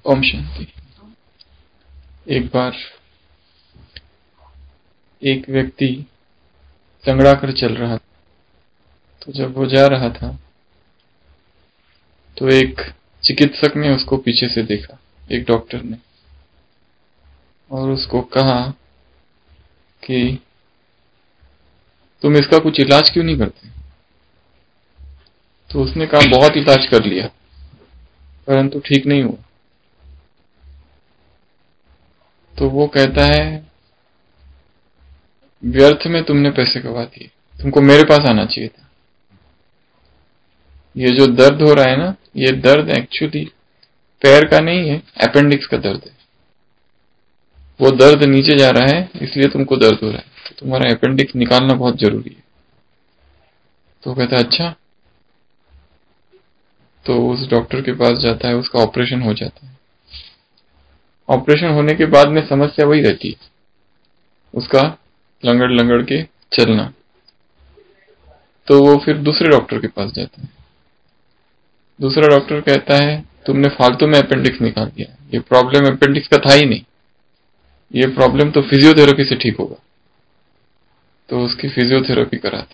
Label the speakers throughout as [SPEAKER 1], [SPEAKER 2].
[SPEAKER 1] ओम शांति। एक बार एक व्यक्ति संगड़ा कर चल रहा था। तो जब वो जा रहा था तो एक चिकित्सक ने उसको पीछे से देखा, एक डॉक्टर ने, और उसको कहा कि तुम इसका कुछ इलाज क्यों नहीं करते। तो उसने कहा बहुत इलाज कर लिया परंतु ठीक नहीं हुआ। तो वो कहता है व्यर्थ में तुमने पैसे गवा दिए, तुमको मेरे पास आना चाहिए था। ये जो दर्द हो रहा है ना, ये दर्द एक्चुअली पैर का नहीं है, अपेंडिक्स का दर्द है। वो दर्द नीचे जा रहा है इसलिए तुमको दर्द हो रहा है, तो तुम्हारा अपेंडिक्स निकालना बहुत जरूरी है। तो कहता है अच्छा। तो उस डॉक्टर के पास जाता है, उसका ऑपरेशन हो जाता है। ऑपरेशन होने के बाद में समस्या वही रहती है, उसका लंगड़ लंगड़ के चलना। तो वो फिर दूसरे डॉक्टर के पास जाता है। दूसरा डॉक्टर कहता है तुमने फालतू में अपेंडिक्स निकाल दिया, ये प्रॉब्लम अपेंडिक्स का था ही नहीं, ये प्रॉब्लम तो फिजियोथेरेपी से ठीक होगा। तो उसकी फिजियोथेरेपी कराते,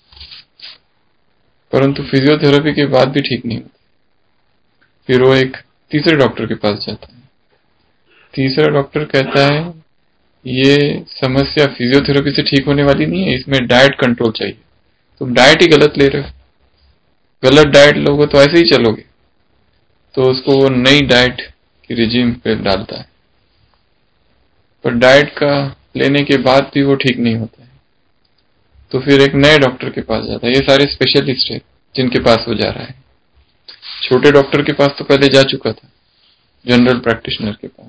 [SPEAKER 1] परंतु फिजियोथेरेपी के बाद भी ठीक नहीं होता। फिर वो एक तीसरे डॉक्टर के पास जाता है। तीसरा डॉक्टर कहता है ये समस्या फिजियोथेरेपी से ठीक होने वाली नहीं है, इसमें डाइट कंट्रोल चाहिए, तुम डाइट ही गलत ले रहे हो, गलत डाइट लोगे तो ऐसे ही चलोगे। तो उसको वो नई डाइट की रिजीम पे डालता है, पर डाइट का लेने के बाद भी वो ठीक नहीं होता है। तो फिर एक नए डॉक्टर के पास जाता है। ये सारे स्पेशलिस्ट है जिनके पास वो जा रहा है। छोटे डॉक्टर के पास तो पहले जा चुका था, जनरल प्रैक्टिशनर के पास।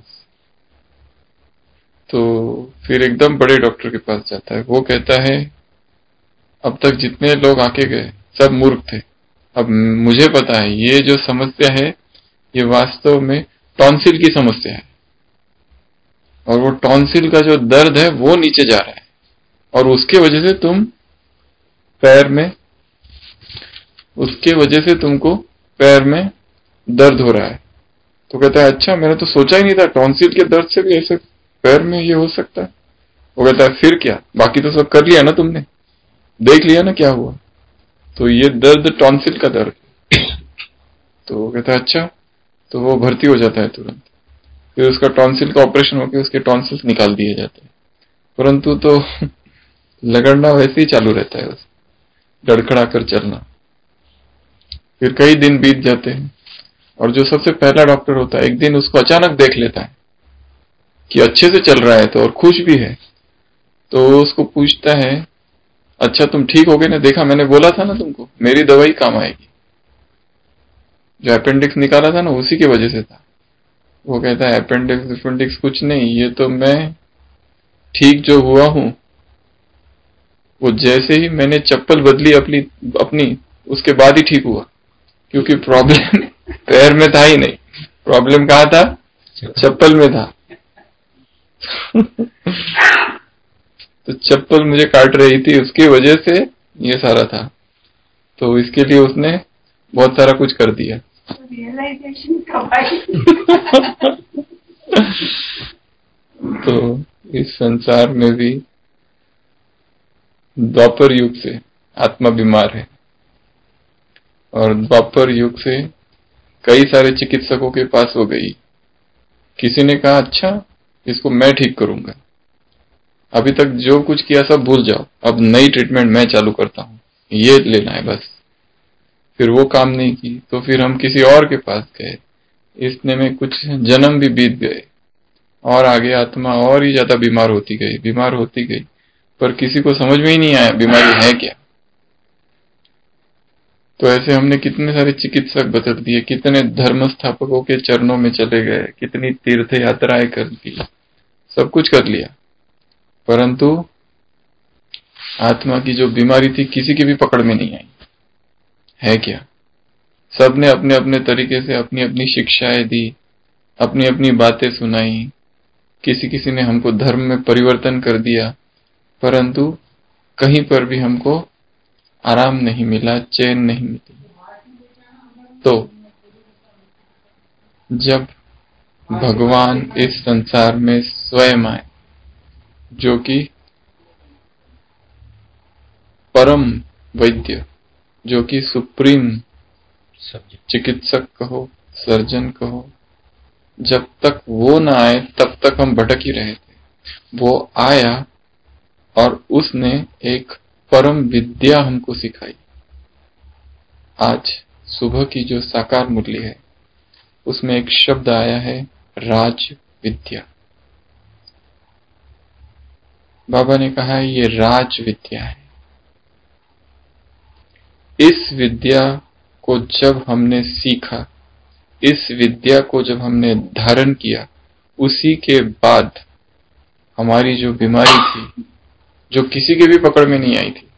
[SPEAKER 1] तो फिर एकदम बड़े डॉक्टर के पास जाता है। वो कहता है अब तक जितने लोग आके गए सब मूर्ख थे, अब मुझे पता है ये जो समस्या है ये वास्तव में टॉन्सिल की समस्या है, और वो टॉन्सिल का जो दर्द है वो नीचे जा रहा है, और उसके वजह से तुम पैर में, उसके वजह से तुमको पैर में दर्द हो रहा है। तो कहता है अच्छा, मैंने तो सोचा ही नहीं था टॉन्सिल के दर्द से भी ऐसे पैर में ये हो सकता है। वो कहता है फिर क्या, बाकी तो सब कर लिया ना तुमने, देख लिया ना क्या हुआ। तो ये दर्द टॉन्सिल का दर्द। तो वो कहता है अच्छा। तो वो भर्ती हो जाता है तुरंत। फिर उसका टॉन्सिल का ऑपरेशन होकर उसके टॉन्सिल्स निकाल दिए जाते हैं। परंतु तो लगड़ना वैसे ही चालू रहता है, लड़खड़ा कर चलना। फिर कई दिन बीत जाते हैं, और जो सबसे पहला डॉक्टर होता है एक दिन उसको अचानक देख लेता है कि अच्छे से चल रहा है तो और खुश भी है। तो उसको पूछता है अच्छा तुम ठीक हो गए ना, देखा मैंने बोला था ना तुमको मेरी दवाई काम आएगी, जो अपेंडिक्स निकाला था ना उसी की वजह से था। वो कहता है अपेंडिक्स अपेंडिक्स कुछ नहीं, ये तो मैं ठीक जो हुआ हूं वो जैसे ही मैंने चप्पल बदली अपनी अपनी उसके बाद ही ठीक हुआ, क्योंकि प्रॉब्लम पैर में था ही नहीं, प्रॉब्लम कहाँ था, चप्पल में था। तो चप्पल मुझे काट रही थी उसकी वजह से ये सारा था। तो इसके लिए उसने बहुत सारा कुछ कर दिया। रियलाइजेशन कब आई? तो इस संसार में भी द्वापर युग से आत्मा बीमार है, और द्वापर युग से कई सारे चिकित्सकों के पास हो गई। किसी ने कहा अच्छा इसको मैं ठीक करूंगा, अभी तक जो कुछ किया सब भूल जाओ, अब नई ट्रीटमेंट मैं चालू करता हूं, ये लेना है बस। फिर वो काम नहीं की तो फिर हम किसी और के पास गए, इतने में कुछ जन्म भी बीत गए, और आगे आत्मा और ही ज्यादा बीमार होती गई, बीमार होती गई, पर किसी को समझ में ही नहीं आया बीमारी है क्या। तो ऐसे हमने कितने सारे चिकित्सक बदल दिए, कितने धर्म स्थापकों के चरणों में चले गए, कितनी तीर्थ यात्राएं कर दी, सब कुछ कर लिया, परंतु आत्मा की जो बीमारी थी किसी की भी पकड़ में नहीं आई है क्या। सबने अपने अपने तरीके से अपनी अपनी शिक्षाएं दी, अपनी अपनी बातें सुनाई, किसी किसी ने हमको धर्म में परिवर्तन कर दिया, परंतु कहीं पर भी हमको आराम नहीं मिला, चैन नहीं मिली। तो जब भगवान इस संसार में स्वयं आए, जो कि परम वैद्य, जो कि सुप्रीम चिकित्सक कहो, सर्जन कहो। जब तक वो ना आए तब तक हम भटक ही रहे थे। वो आया और उसने एक परम विद्या हमको सिखाई। आज सुबह की जो साकार मुरली है उसमें एक शब्द आया है, राज विद्या। बाबा ने कहा है ये राज विद्या है। इस विद्या को जब हमने सीखा, इस विद्या को जब हमने धारण किया, उसी के बाद हमारी जो बीमारी थी, जो किसी के भी पकड़ में नहीं आई थी,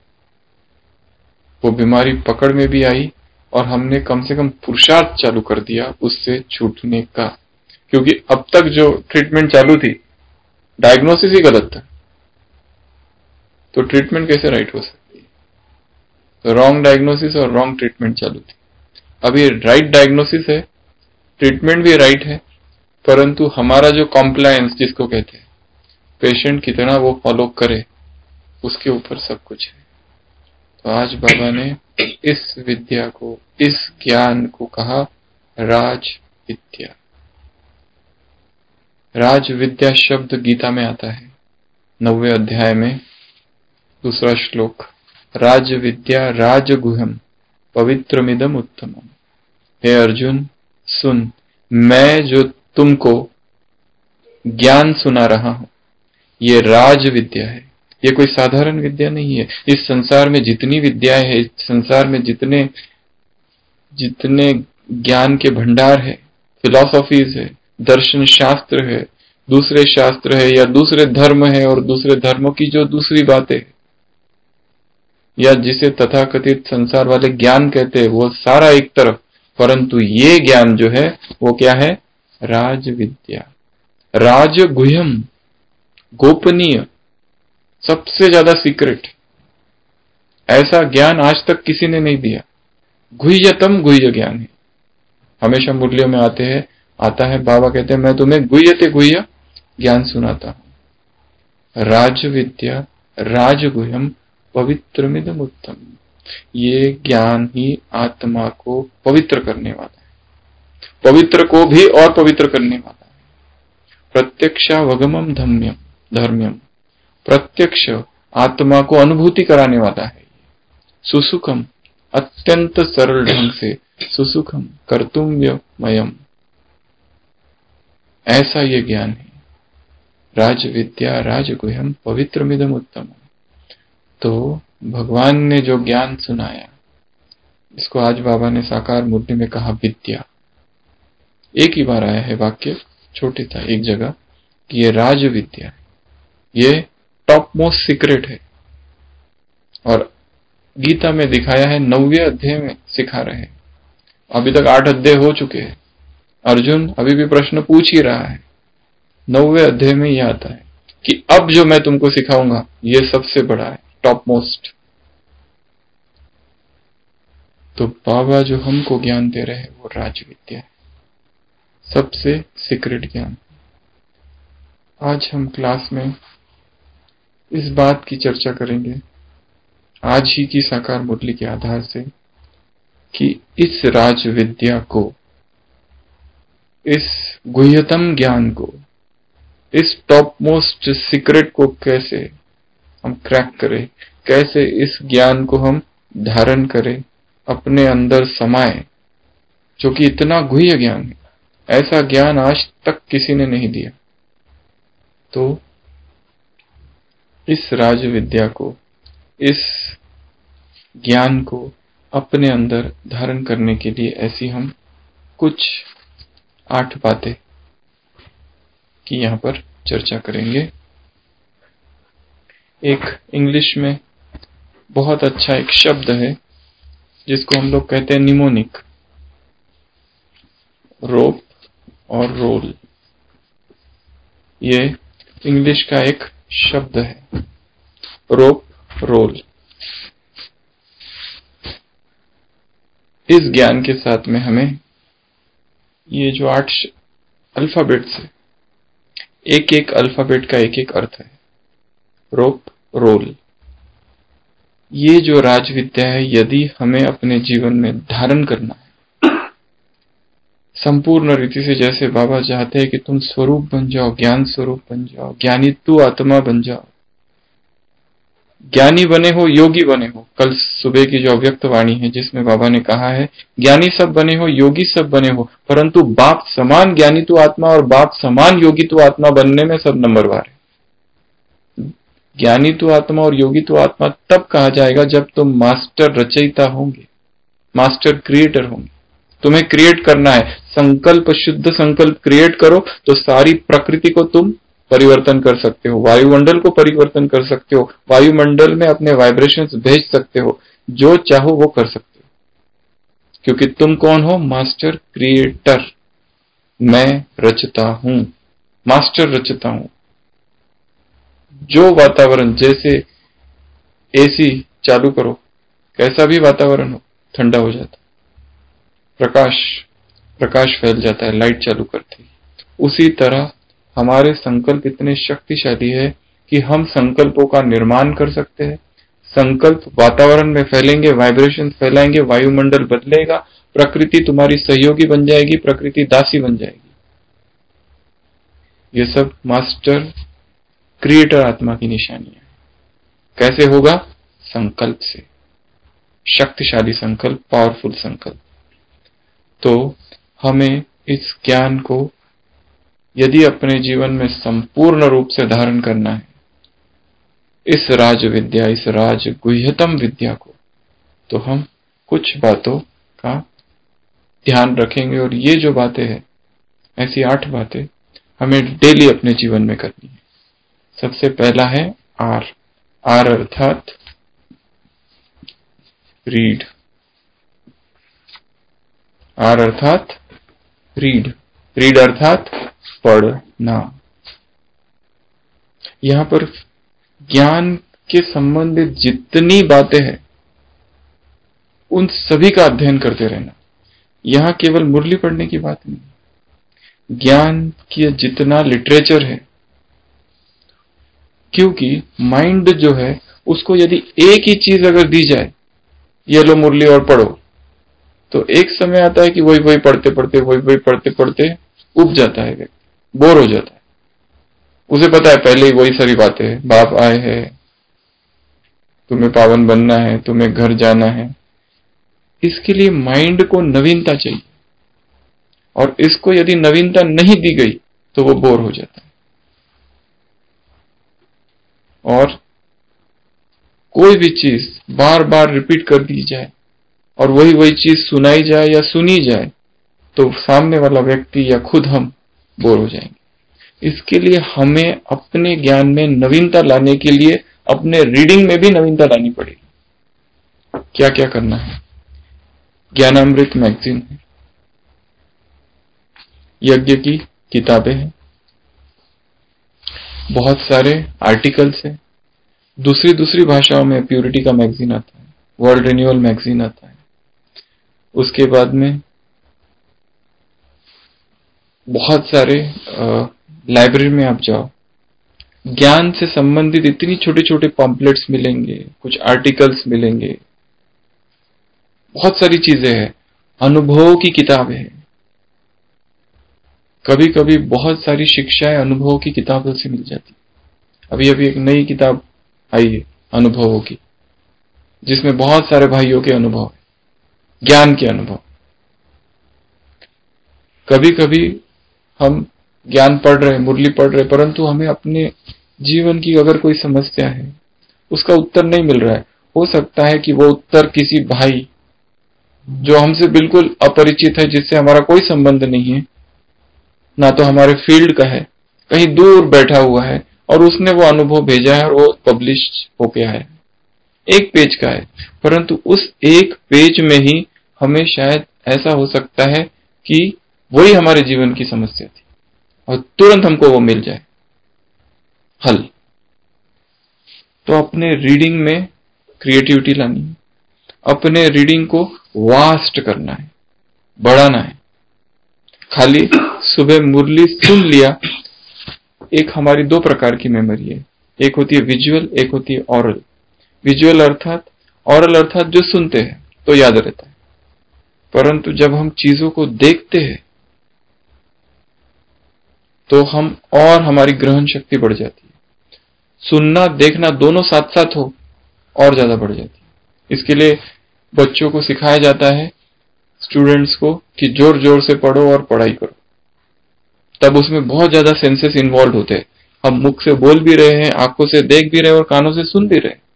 [SPEAKER 1] वो बीमारी पकड़ में भी आई और हमने कम से कम पुरुषार्थ चालू कर दिया उससे छूटने का। क्योंकि अब तक जो ट्रीटमेंट चालू थी, डायग्नोसिस ही गलत था, तो ट्रीटमेंट कैसे राइट हो सकती है? तो रॉन्ग डायग्नोसिस और रॉन्ग ट्रीटमेंट चालू थी। अब ये राइट डायग्नोसिस है, ट्रीटमेंट भी राइट है, परंतु हमारा जो कॉम्प्लायंस जिसको कहते हैं, पेशेंट कितना वो फॉलो करे, उसके ऊपर सब कुछ है। तो आज बाबा ने इस विद्या को, इस ज्ञान को कहा राज विद्या। राज विद्या शब्द गीता में आता है, 9वें अध्याय में 2 श्लोक। राज विद्या राजगुह्यम पवित्रमिदम उत्तमम। हे अर्जुन सुन, मैं जो तुमको ज्ञान सुना रहा हूं, ये राज विद्या है। ये कोई साधारण विद्या नहीं है। इस संसार में जितनी विद्याएं हैं, इस संसार में जितने जितने ज्ञान के भंडार है, फिलॉसफीज है, दर्शन शास्त्र है, दूसरे शास्त्र है, या दूसरे धर्म है और दूसरे धर्मों की जो दूसरी बातें है, या जिसे तथाकथित संसार वाले ज्ञान कहते हैं, वो सारा एक तरफ, परंतु ये ज्ञान जो है वो क्या है? राज विद्या, राजगुह्यम, गोपनीय, सबसे ज्यादा सीक्रेट। ऐसा ज्ञान आज तक किसी ने नहीं दिया। गुह्यतम गुह्य ज्ञान है। हमेशा मुरलियों में आता है, बाबा कहते हैं मैं तुम्हें गुह्यते गुह्य ज्ञान सुनाता हूं। राज विद्या राजगुह्यम पवित्रमिदम उत्तम। ये ज्ञान ही आत्मा को पवित्र करने वाला है, पवित्र को भी और पवित्र करने वाला है। प्रत्यक्षावगमम धर्म्यम, प्रत्यक्ष आत्मा को अनुभूति कराने वाला है। सुसुखम, अत्यंत सरल ढंग से सुसुखम कर्तुम्यमयम, ऐसा ये ज्ञान है। राज विद्या राजगुह्यम पवित्रमिदम उत्तम। तो भगवान ने जो ज्ञान सुनाया, इसको आज बाबा ने साकार मूर्ति में कहा विद्या। एक ही बार आया है वाक्य, छोटी था एक जगह, कि ये राज विद्या है, ये टॉप मोस्ट सीक्रेट है। और गीता में दिखाया है, 9वें अध्याय में सिखा रहे हैं। अभी तक 8 अध्याय हो चुके हैं, अर्जुन अभी भी प्रश्न पूछ ही रहा है। 9वें अध्याय में यह आता है कि अब जो मैं तुमको सिखाऊंगा ये सबसे बड़ा है, टॉप मोस्ट। तो बाबा जो हमको ज्ञान दे रहे हैं वो राज विद्या है, सबसे सीक्रेट ज्ञान। आज हम क्लास में इस बात की चर्चा करेंगे, आज ही की साकार मुरली के आधार से, कि इस राज विद्या को, इस गुह्यतम ज्ञान को, इस टॉप मोस्ट सीक्रेट को कैसे हम क्रैक करें, कैसे इस ज्ञान को हम धारण करें, अपने अंदर समाए, जो कि इतना गुह्य ज्ञान है। ऐसा ज्ञान आज तक किसी ने नहीं दिया। तो इस राज विद्या को, इस ज्ञान को अपने अंदर धारण करने के लिए ऐसी हम कुछ 8 बातें की यहां पर चर्चा करेंगे। एक इंग्लिश में बहुत अच्छा एक शब्द है जिसको हम लोग कहते हैं निमोनिक, रोप और रोल। ये इंग्लिश का एक शब्द है, रोप रोल। इस ज्ञान के साथ में हमें ये जो 8 अल्फाबेट से। एक एक अल्फाबेट का एक एक अर्थ है। Rope, role. ये जो राज विद्या है, यदि हमें अपने जीवन में धारण करना है संपूर्ण रीति से, जैसे बाबा चाहते हैं कि तुम स्वरूप बन जाओ, ज्ञान स्वरूप बन जाओ, ज्ञानी तू आत्मा बन जाओ, ज्ञानी बने हो, योगी बने हो। कल सुबह की जो अव्यक्त वाणी है जिसमें बाबा ने कहा है, ज्ञानी सब बने हो, योगी सब बने हो, परंतु बाप समान ज्ञानी तू आत्मा और बाप समान योगी तू आत्मा बनने में सब नंबरवार है। ज्ञानी तू आत्मा और योगी तू आत्मा तब कहा जाएगा जब तुम मास्टर रचयिता होंगे, मास्टर क्रिएटर होंगे। तुम्हें क्रिएट करना है, संकल्प, शुद्ध संकल्प क्रिएट करो तो सारी प्रकृति को तुम परिवर्तन कर सकते हो, वायुमंडल को परिवर्तन कर सकते हो, वायुमंडल में अपने वाइब्रेशंस भेज सकते हो, जो चाहो वो कर सकते हो, क्योंकि तुम कौन हो? Master creator. मैं रचता हूं, मास्टर रचता हूं। जो वातावरण, जैसे एसी चालू करो, कैसा भी वातावरण हो, ठंडा हो जाता, प्रकाश प्रकाश फैल जाता है लाइट चालू करते ही। उसी तरह हमारे संकल्प इतने शक्तिशाली है कि हम संकल्पों का निर्माण कर सकते हैं। संकल्प वातावरण में फैलेंगे, वाइब्रेशन फैलाएंगे, वायुमंडल बदलेगा, प्रकृति तुम्हारी सहयोगी बन जाएगी, प्रकृति दासी बन जाएगी। ये सब मास्टर क्रिएटर आत्मा की निशानियां है। कैसे होगा? संकल्प से। शक्तिशाली संकल्प, पावरफुल संकल्प। तो हमें इस ज्ञान को यदि अपने जीवन में संपूर्ण रूप से धारण करना है, इस राज विद्या, इस राज गुह्यतम विद्या को, तो हम कुछ बातों का ध्यान रखेंगे। और ये जो बातें हैं, ऐसी 8 बातें हमें डेली अपने जीवन में करनी है। सबसे पहला है आर। आर अर्थात रीड। आर अर्थात रीड। रीड अर्थात पढ़ना। यहां पर ज्ञान के संबंधित जितनी बातें हैं उन सभी का अध्ययन करते रहना। यहां केवल मुरली पढ़ने की बात नहीं, ज्ञान की जितना लिटरेचर है, क्योंकि माइंड जो है उसको यदि एक ही चीज अगर दी जाए, ये लो मुरली और पढ़ो, तो एक समय आता है कि वही वही पढ़ते पढ़ते, वही वही पढ़ते पढ़ते उब जाता है व्यक्ति, बोर हो जाता है। उसे पता है पहले ही वही सारी बातें हैं, बाप आए हैं, तुम्हें पावन बनना है, तुम्हें घर जाना है। इसके लिए माइंड को नवीनता चाहिए, और इसको यदि नवीनता नहीं दी गई तो वो बोर हो जाता है। और कोई भी चीज बार बार रिपीट कर दी जाए और वही वही चीज सुनाई जाए या सुनी जाए, तो सामने वाला व्यक्ति या खुद हम बोर हो जाएंगे। इसके लिए हमें अपने ज्ञान में नवीनता लाने के लिए अपने रीडिंग में भी नवीनता लानी पड़ेगी। क्या क्या करना है? ज्ञानामृत मैगजीन है, यज्ञ की किताबें हैं, बहुत सारे आर्टिकल्स हैं, दूसरी दूसरी भाषाओं में प्यूरिटी का मैगजीन आता है, वर्ल्ड रिन्यूअल मैगजीन आता है। उसके बाद में बहुत सारे लाइब्रेरी में आप जाओ, ज्ञान से संबंधित इतनी छोटे छोटे पॉम्पलेट्स मिलेंगे, कुछ आर्टिकल्स मिलेंगे, बहुत सारी चीजें हैं, अनुभवों की किताबें हैं। कभी कभी बहुत सारी शिक्षाएं अनुभवों की किताबों से मिल जाती। अभी अभी एक नई किताब आई है अनुभवों की, जिसमें बहुत सारे भाइयों के अनुभव है, ज्ञान के अनुभव। कभी कभी हम ज्ञान पढ़ रहे, मुरली पढ़ रहे, परंतु हमें अपने जीवन की अगर कोई समस्या है, उसका उत्तर नहीं मिल रहा है। हो सकता है कि वो उत्तर किसी भाई जो हमसे बिल्कुल अपरिचित है, जिससे हमारा कोई संबंध नहीं है, ना तो हमारे फील्ड का है, कहीं दूर बैठा हुआ है, और उसने वो अनुभव भेजा है और वो पब्लिश होके आया है, एक पेज का है, परंतु उस एक पेज में ही हमें शायद ऐसा हो सकता है कि वही हमारे जीवन की समस्या थी और तुरंत हमको वो मिल जाए हल। तो अपने रीडिंग में क्रिएटिविटी लानी है, अपने रीडिंग को वास्ट करना है, बढ़ाना है। खाली सुबह मुरली सुन लिया, एक हमारी दो प्रकार की मेमोरी है, एक होती है विजुअल, एक होती है ऑरल। विजुअल अर्थात, ऑरल अर्थात जो सुनते हैं तो याद रहता है, परंतु जब हम चीजों को देखते हैं तो हम और हमारी ग्रहण शक्ति बढ़ जाती है। सुनना देखना दोनों साथ साथ हो और ज्यादा बढ़ जाती है। इसके लिए बच्चों को सिखाया जाता है, स्टूडेंट्स को, कि जोर जोर से पढ़ो और पढ़ाई करो। तब उसमें बहुत ज्यादा सेंसेस इन्वॉल्व होते हैं। हम मुख से बोल भी रहे हैं, आंखों से देख भी रहे हैं और कानों से सुन भी रहे हैं।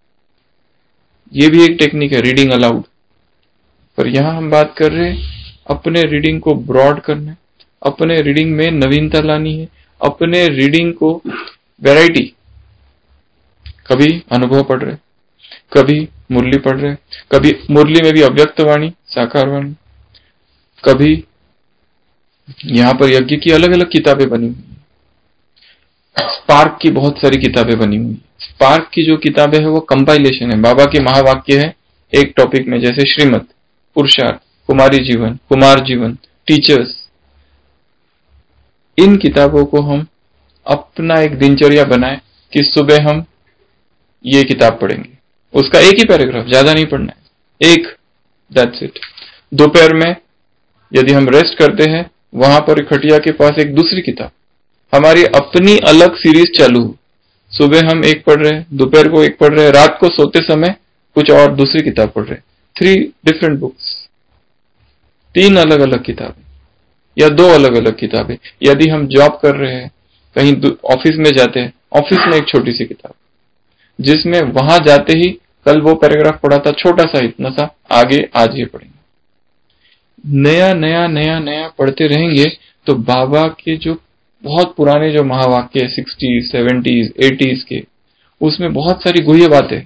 [SPEAKER 1] ये भी एक टेक्निक है, रीडिंग अलाउड। पर यहां हम बात कर रहे हैं अपने रीडिंग को ब्रॉड करना है, अपने रीडिंग में नवीनता लानी है, अपने रीडिंग को वैरायटी। कभी अनुभव पढ़ रहे, कभी मुरली पढ़ रहे, कभी मुरली में भी अव्यक्त वाणी, साकार वाणी, कभी यहाँ पर यज्ञ की अलग अलग किताबें बनी हुई, स्पार्क की बहुत सारी किताबें बनी हुई। स्पार्क की जो किताबें है वो कंपाइलेशन है, बाबा के महावाक्य है एक टॉपिक में, जैसे श्रीमत, पुरुषार्थ, कुमारी जीवन, कुमार जीवन, टीचर्स। इन किताबों को हम अपना एक दिनचर्या बनाए कि सुबह हम ये किताब पढ़ेंगे, उसका एक ही पैराग्राफ, ज्यादा नहीं पढ़ना है, एक, दैट्स इट। दोपहर में यदि हम रेस्ट करते हैं, वहां पर खटिया के पास एक दूसरी किताब, हमारी अपनी अलग सीरीज चालू हो। सुबह हम एक पढ़ रहे हैं, दोपहर को एक पढ़ रहे हैं, रात को सोते समय कुछ और दूसरी किताब पढ़ रहे हैं। 3 डिफरेंट बुक्स, 3 अलग अलग किताबें या 2 अलग अलग किताबें। यदि हम जॉब कर रहे हैं, कहीं ऑफिस में जाते हैं, ऑफिस में एक छोटी सी किताब, जिसमें वहां जाते ही कल वो पैराग्राफ पढ़ा था, छोटा सा, इतना सा, आगे आज ये पढ़ेंगे। नया नया नया नया पढ़ते रहेंगे तो बाबा के जो बहुत पुराने जो महावाक्य है 60s, 70s, 80s के, उसमें बहुत सारी गुह्य बातें।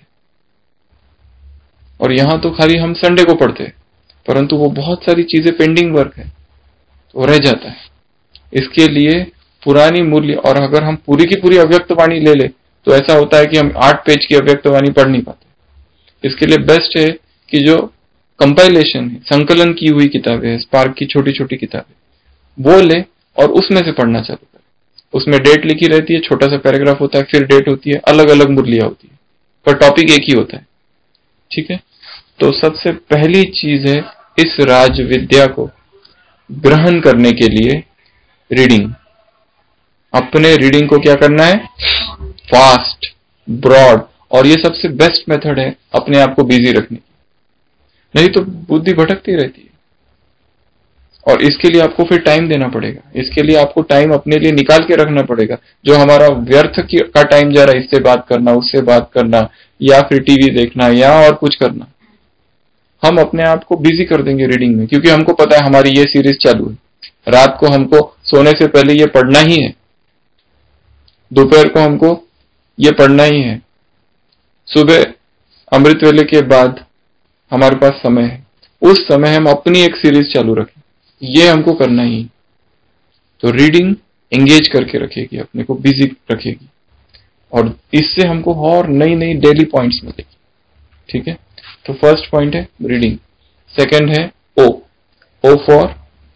[SPEAKER 1] और यहां तो खाली हम संडे को पढ़ते हैं, परंतु वो बहुत सारी चीजें पेंडिंग वर्क है तो रह जाता है। इसके लिए पुरानी मूल्य, और अगर हम पूरी की पूरी अव्यक्त वाणी ले ले तो ऐसा होता है कि हम 8 पेज की अव्यक्त वाणी पढ़ नहीं पाते। इसके लिए बेस्ट है कि जो कंपाइलेशन है, संकलन की हुई किताबें है, स्पार्क की छोटी छोटी किताबें, वो ले और उसमें से पढ़ना चालू करें। उसमें डेट लिखी रहती है, छोटा सा पैराग्राफ होता है, फिर डेट होती है, अलग अलग मुरलियां होती है, पर टॉपिक एक ही होता है। ठीक है, तो सबसे पहली चीज है इस राज विद्या को ग्रहण करने के लिए रीडिंग। अपने रीडिंग को क्या करना है, फास्ट, ब्रॉड, और ये सबसे बेस्ट मेथड है अपने आप को बिजी रखने की, नहीं तो बुद्धि भटकती रहती है। और इसके लिए आपको फिर टाइम देना पड़ेगा, इसके लिए आपको टाइम अपने लिए निकाल के रखना पड़ेगा। जो हमारा व्यर्थ का टाइम जा रहा है, इससे बात करना, उससे बात करना, या फिर टीवी देखना, या और कुछ करना, हम अपने आप को बिजी कर देंगे रीडिंग में, क्योंकि हमको पता है हमारी ये सीरीज चालू है, रात को हमको सोने से पहले ये पढ़ना ही है, दोपहर को हमको ये पढ़ना ही है, सुबह अमृत वेले के बाद हमारे पास समय है, उस समय हम अपनी एक सीरीज चालू रखें, ये हमको करना ही। तो रीडिंग एंगेज करके रखेगी, अपने को बिजी रखेगी, और इससे हमको और नई नई डेली पॉइंट्स मिलेगी। ठीक है, तो फर्स्ट पॉइंट है रीडिंग। सेकंड है O, O for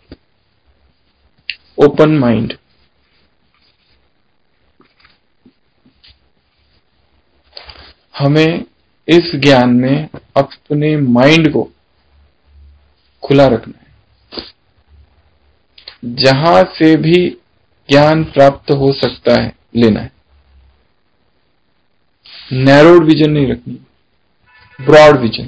[SPEAKER 1] open mind. हमें इस ज्ञान में अपने माइंड को खुला रखना है। जहां से भी ज्ञान प्राप्त हो सकता है लेना है, नैरोड विजन नहीं रखनी, ब्रॉड विजन।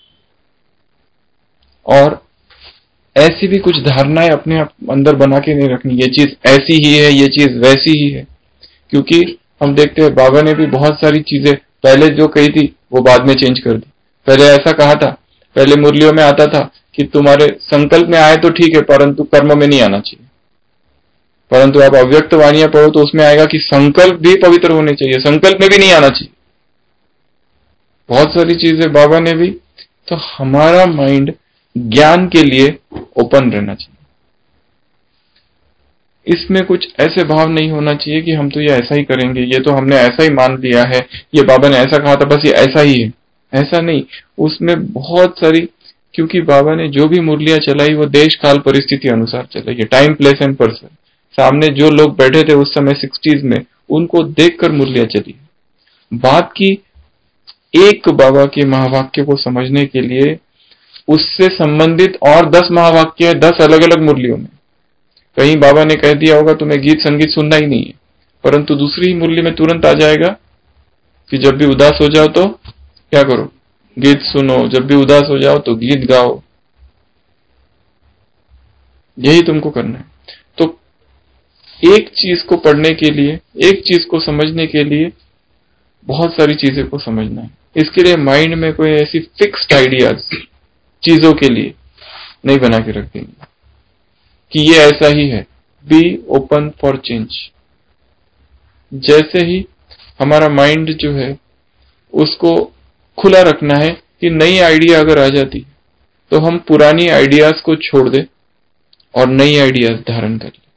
[SPEAKER 1] और ऐसी भी कुछ धारणाएं अपने अंदर बना के नहीं रखनी, ये चीज ऐसी ही है, ये चीज वैसी ही है। क्योंकि हम देखते हैं बाबा ने भी बहुत सारी चीजें पहले जो कही थी वो बाद में चेंज कर दी। पहले ऐसा कहा था, पहले मुरलियों में आता था कि तुम्हारे संकल्प में आए तो ठीक है, परंतु कर्म में नहीं आना चाहिए। परंतु आप अव्यक्त वाणियां पढ़ो तो उसमें आएगा कि संकल्प भी पवित्र होने चाहिए, संकल्प में भी नहीं आना चाहिए। बहुत सारी चीजें बाबा ने भी। तो हमारा माइंड ज्ञान के लिए ओपन रहना चाहिए। इसमें कुछ ऐसे भाव नहीं होना चाहिए कि हम तो ये ऐसा ही करेंगे, ये तो हमने ऐसा ही मान लिया है, ये बाबा ने ऐसा कहा था, बस ये ऐसा ही है। ऐसा नहीं, उसमें बहुत सारी क्योंकि बाबा ने जो भी मुरलियां चलाई वो देश काल परिस्थिति अनुसार चलाई है, टाइम प्लेस एंड पर्सन। सामने जो लोग बैठे थे उस समय 60s में, उनको देखकर मुरलियां चली। बात की एक बाबा के महावाक्य को समझने के लिए उससे संबंधित और 10 महावाक्य है 10 अलग अलग मुरलियों में। कहीं बाबा ने कह दिया होगा तुम्हें गीत संगीत सुनना ही नहीं है, परंतु दूसरी ही मुरली में तुरंत आ जाएगा कि जब भी उदास हो जाओ तो क्या करो, गीत सुनो, जब भी उदास हो जाओ तो गीत गाओ, यही तुमको करना है। तो एक चीज को पढ़ने के लिए, एक चीज को समझने के लिए बहुत सारी चीजें को समझना है। इसके लिए माइंड में कोई ऐसी फिक्स्ड आइडियाज चीजों के लिए नहीं बना के रख देंगे कि ये ऐसा ही है। Be open for change. जैसे ही हमारा माइंड जो है उसको खुला रखना है कि नई आइडिया अगर आ जाती तो हम पुरानी आइडियाज को छोड़ दे और नई आइडियाज धारण कर ले।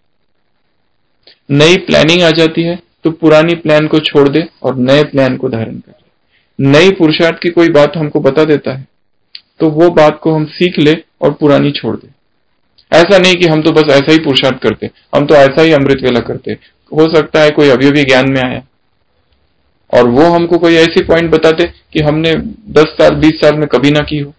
[SPEAKER 1] नई प्लानिंग आ जाती है तो पुरानी प्लान को छोड़ दे और नए प्लान को धारण कर ले। नई पुरुषार्थ की कोई बात हमको बता देता है तो वो बात को हम सीख ले और पुरानी छोड़ दे। ऐसा नहीं कि हम तो बस ऐसा ही पुरुषार्थ करते, हम तो ऐसा ही अमृत वेला करते। हो सकता है कोई अभी ज्ञान में आया और वो हमको कोई ऐसी पॉइंट बताते कि हमने 10 साल 20 साल में कभी ना की हो,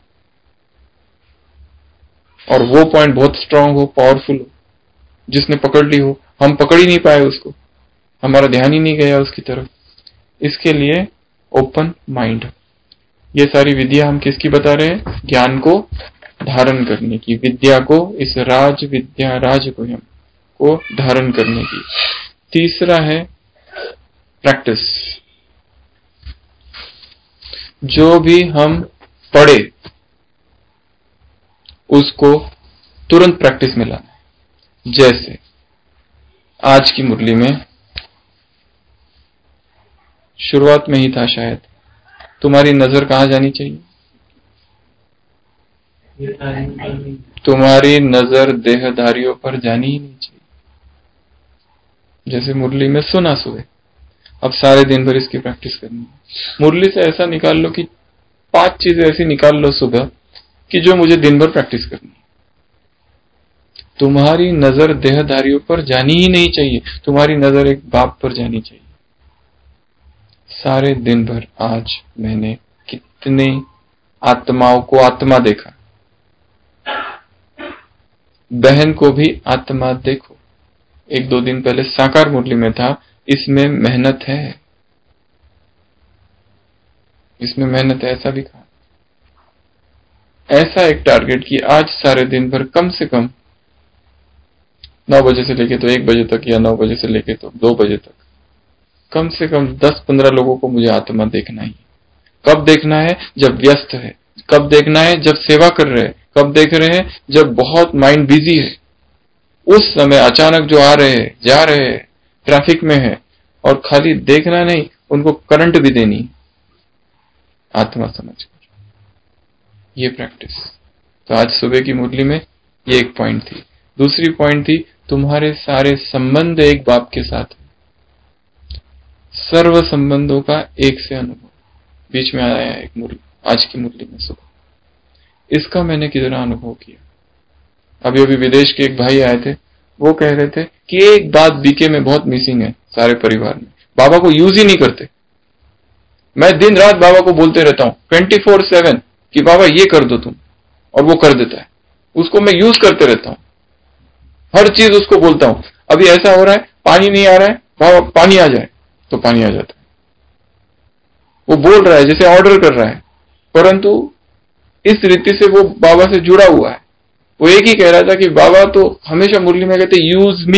[SPEAKER 1] और वो पॉइंट बहुत स्ट्रांग हो, पावरफुल हो, जिसने पकड़ ली हो, हम पकड़ ही नहीं पाए उसको, हमारा ध्यान ही नहीं गया उसकी तरफ। इसके लिए ओपन माइंड। ये सारी विद्या हम किसकी बता रहे हैं? ज्ञान को धारण करने की विद्या को, इस राज विद्या राज को हम को धारण करने की। तीसरा है प्रैक्टिस। जो भी हम पढ़े उसको तुरंत प्रैक्टिस में लाना है। जैसे आज की मुरली में शुरुआत में ही था शायद, तुम्हारी नजर कहां जानी चाहिए? तुम्हारी नजर देहधारियों पर जानी ही नहीं चाहिए। जैसे मुरली में सुना सुबह, अब सारे दिन भर इसकी प्रैक्टिस करनी है। मुरली से ऐसा निकाल लो कि 5 चीजें ऐसी निकाल लो सुबह कि जो मुझे दिन भर प्रैक्टिस करनी है। तुम्हारी नजर देहधारियों पर जानी ही नहीं चाहिए, तुम्हारी नजर एक बाप पर जानी चाहिए। सारे दिन भर आज मैंने कितने आत्माओं को आत्मा देखा, बहन को भी आत्मा देखो। 1-2 दिन पहले साकार मुरली में था, इसमें मेहनत है, इसमें मेहनत है, ऐसा भी कहा। ऐसा एक टारगेट कि आज सारे दिन भर कम से कम 9 बजे से लेके तो 1 बजे तक, या 9 बजे से लेके तो 2 बजे तक, कम से कम 10-15 लोगों को मुझे आत्मा देखना ही। कब देखना है? जब व्यस्त है। कब देखना है? जब सेवा कर रहे हैं। कब देख रहे हैं? जब बहुत माइंड बिजी है। उस समय अचानक जो आ रहे हैं, जा रहे हैं, ट्रैफिक में है, और खाली देखना नहीं, उनको करंट भी देनी, आत्मा समझकर। ये प्रैक्टिस। तो आज सुबह की मुरली में ये एक पॉइंट थी। दूसरी पॉइंट थी तुम्हारे सारे संबंध एक बाप के साथ, सर्व संबंधों का एक से अनुभव। बीच में आया है एक मुरली, आज की मुरली में सुबह। इसका मैंने कितना अनुभव किया। अभी अभी विदेश के एक भाई आए थे, वो कह रहे थे कि एक बात बीके में बहुत मिसिंग है सारे परिवार में, बाबा को यूज ही नहीं करते। मैं दिन रात बाबा को बोलते रहता हूँ 24/7 कि बाबा ये कर दो तुम, और वो कर देता है। उसको मैं यूज करते रहता हूँ, हर चीज उसको बोलता हूँ। अभी ऐसा हो रहा है, पानी नहीं आ रहा है, बाबा पानी आ जाए, तो पानी आ जाता है। वो बोल रहा है जैसे ऑर्डर कर रहा है, परंतु इस रीति से वो बाबा से जुड़ा हुआ है। वो एक ही कह रहा था कि बाबा तो हमेशा मुरली में कहते यूज मी,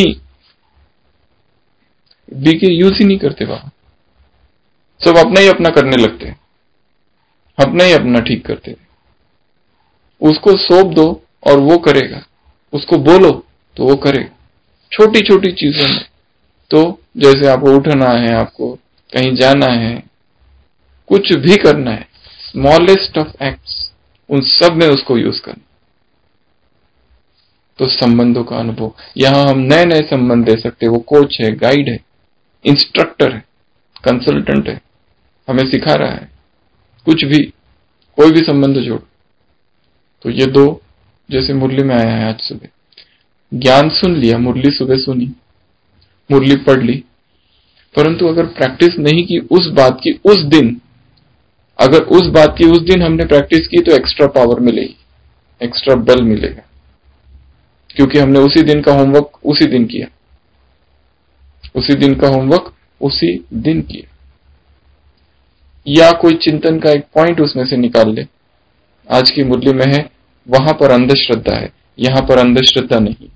[SPEAKER 1] बीके यूज ही नहीं करते बाबा। सब अपना ही अपना करने लगते हैं, अपना ही अपना ठीक करते हैं। उसको सौंप दो और वो करेगा, उसको बोलो तो वो करेगा। छोटी छोटी चीजों में, तो जैसे आपको उठना है, आपको कहीं जाना है, कुछ भी करना है, स्मॉलेस्ट ऑफ एक्ट्स, उन सब में उसको यूज करना। तो संबंधों का अनुभव, यहां हम नए नए संबंध दे सकते हैं। वो कोच है, गाइड है, इंस्ट्रक्टर है, कंसल्टेंट है, हमें सिखा रहा है। कुछ भी, कोई भी संबंध जोड़ो, तो ये दो जैसे मुरली में आया है आज सुबह, ज्ञान सुन लिया, मुरली सुबह सुनी, मुरली पढ़ ली, परंतु अगर प्रैक्टिस नहीं की उस बात की उस दिन, अगर उस बात की उस दिन हमने प्रैक्टिस की तो एक्स्ट्रा पावर मिलेगी, एक्स्ट्रा बल मिलेगा, क्योंकि हमने उसी दिन का होमवर्क उसी दिन किया, उसी दिन का होमवर्क उसी दिन किया। या कोई चिंतन का एक पॉइंट उसमें से निकाल ले, आज की मुरली में है, वहां पर अंधश्रद्धा है, यहां पर अंधश्रद्धा नहीं,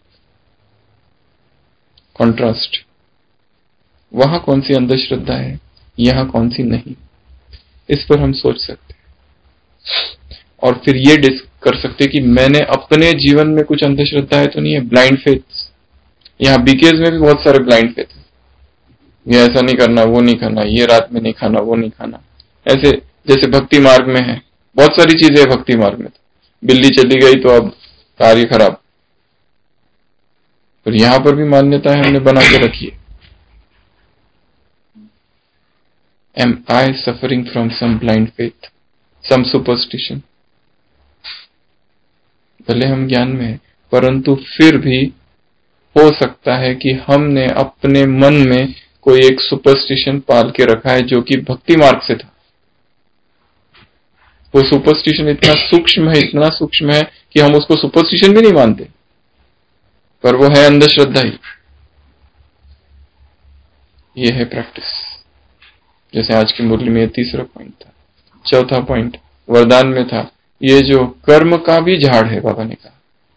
[SPEAKER 1] कॉन्ट्रास्ट, वहां कौन सी अंधश्रद्धा है, यहां कौन सी नहीं, इस पर हम सोच सकते हैं और फिर ये कर सकते कि मैंने अपने जीवन में कुछ अंधश्रद्धाएं तो नहीं है, ब्लाइंड फेथ। यहाँ बीकेज में भी बहुत सारे ब्लाइंड फेथ है, ये ऐसा नहीं करना, वो नहीं करना, ये रात में नहीं खाना, वो नहीं खाना, ऐसे जैसे भक्ति मार्ग में है बहुत सारी चीजें है भक्ति मार्ग में, तो बिल्ली चली गई तो अब कार्य खराब, पर यहां पर भी मान्यता है हमने बना के रखी है। Am I suffering from some blind faith, some superstition? भले हम ज्ञान में हैं, परंतु फिर भी हो सकता है कि हमने अपने मन में कोई एक सुपरस्टिशन पाल के रखा है जो कि भक्ति मार्ग से था। वो सुपरस्टिशन इतना सूक्ष्म है, इतना सूक्ष्म है कि हम उसको सुपरस्टिशन भी नहीं मानते, पर वो है अंधश्रद्धा ही। ये है प्रैक्टिस। जैसे आज की मुरली में तीसरा पॉइंट था। चौथा पॉइंट वरदान में था, ये जो कर्म का भी झाड़ है, बाबा ने कहा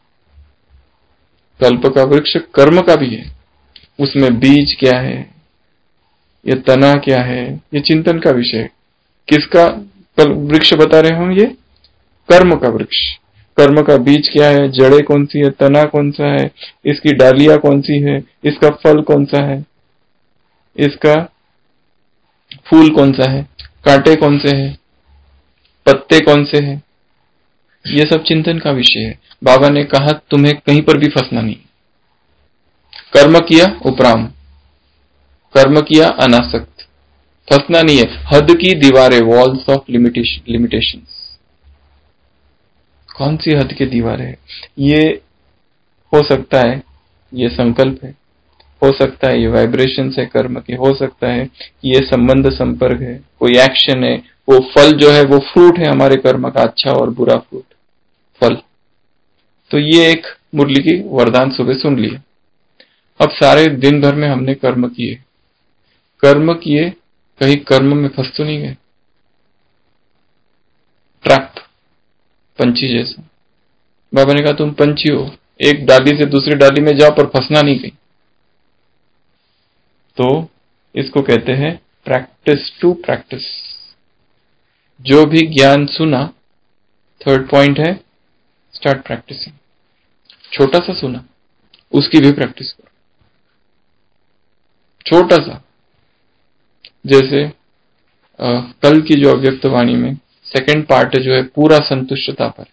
[SPEAKER 1] कल्प का वृक्ष कर्म का भी है, उसमें बीज क्या है, ये तना क्या है, ये चिंतन का विषय है। किसका वृक्ष बता रहे हम? ये कर्म का वृक्ष। कर्म का बीज क्या है, जड़ें कौन सी है, तना कौन सा है, इसकी डालियां कौन सी है, इसका फल कौन सा है, इसका फूल कौन सा है, कांटे कौन से हैं, पत्ते कौन से हैं, ये सब चिंतन का विषय है। बाबा ने कहा तुम्हें कहीं पर भी फंसना नहीं। कर्म किया उपराम, कर्म किया अनासक्त, फंसना नहीं है। हद की दीवारें, वॉल्स ऑफ लिमिटेशंस। कौन सी हद की दीवारें है? ये हो सकता है ये संकल्प है, हो सकता है ये वाइब्रेशंस है कर्म की, हो सकता है ये संबंध संपर्क है, कोई एक्शन है, वो फल जो है वो फ्रूट है हमारे कर्म का, अच्छा और बुरा फ्रूट फल। तो ये एक मुरली की वरदान सुबह सुन लिया। अब सारे दिन भर में हमने कर्म किए, कहीं कर्म में फंस तो नहीं गए? ट्रैप, पंछी जैसा। बाबा ने कहा तुम पंछी हो, एक डाली से दूसरी डाली में जाओ पर फंसना नहीं कहीं। तो इसको कहते हैं प्रैक्टिस टू प्रैक्टिस। जो भी ज्ञान सुना, थर्ड पॉइंट है स्टार्ट प्रैक्टिसिंग। छोटा सा सुना, उसकी भी प्रैक्टिस करो, छोटा सा। जैसे कल की जो अव्यक्त वाणी में सेकंड पार्ट जो है पूरा संतुष्टता पर,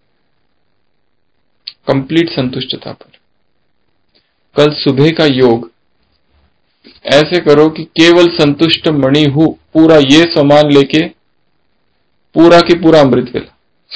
[SPEAKER 1] कंप्लीट संतुष्टता पर। कल सुबह का योग ऐसे करो कि केवल संतुष्ट मणि हूं, पूरा ये सामान लेके पूरा की पूरा अमृत वेला।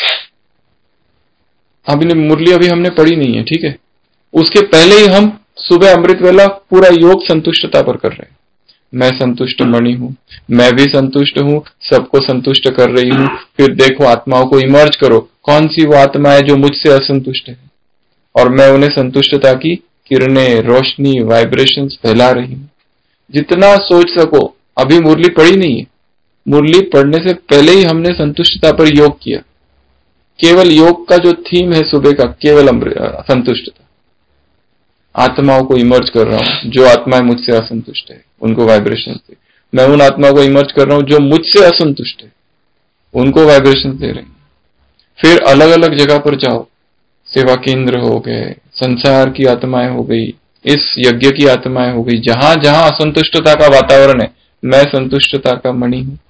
[SPEAKER 1] अभी मुरली अभी हमने पढ़ी नहीं है, ठीक है, उसके पहले ही हम सुबह अमृत वेला पूरा योग संतुष्टता पर कर रहे हैं। मैं संतुष्ट मणि हूं, मैं भी संतुष्ट हूं, सबको संतुष्ट कर रही हूं। फिर देखो आत्माओं को इमर्ज करो, कौन सी वो आत्मा है जो मुझसे असंतुष्ट है, और मैं उन्हें संतुष्टता की किरणें, रोशनी, वाइब्रेशंस फैला रही हूं। जितना सोच सको। अभी मुरली पढ़ी नहीं है, मुरली पढ़ने से पहले ही हमने संतुष्टता पर योग किया। केवल योग का जो थीम है सुबह का, केवल संतुष्टता। आत्माओं को इमर्ज कर रहा हूं, जो आत्माएं मुझसे असंतुष्ट है उनको वाइब्रेशन दे। मैं उन आत्माओं को इमर्ज कर रहा हूं जो मुझसे असंतुष्ट है, उनको वाइब्रेशन दे रहे हैं। फिर अलग अलग जगह पर जाओ, सेवा केंद्र हो गए, संसार की आत्माएं हो गई, इस यज्ञ की आत्माएं हो गई, जहां जहां असंतुष्टता का वातावरण है, मैं संतुष्टता का मणि हूं,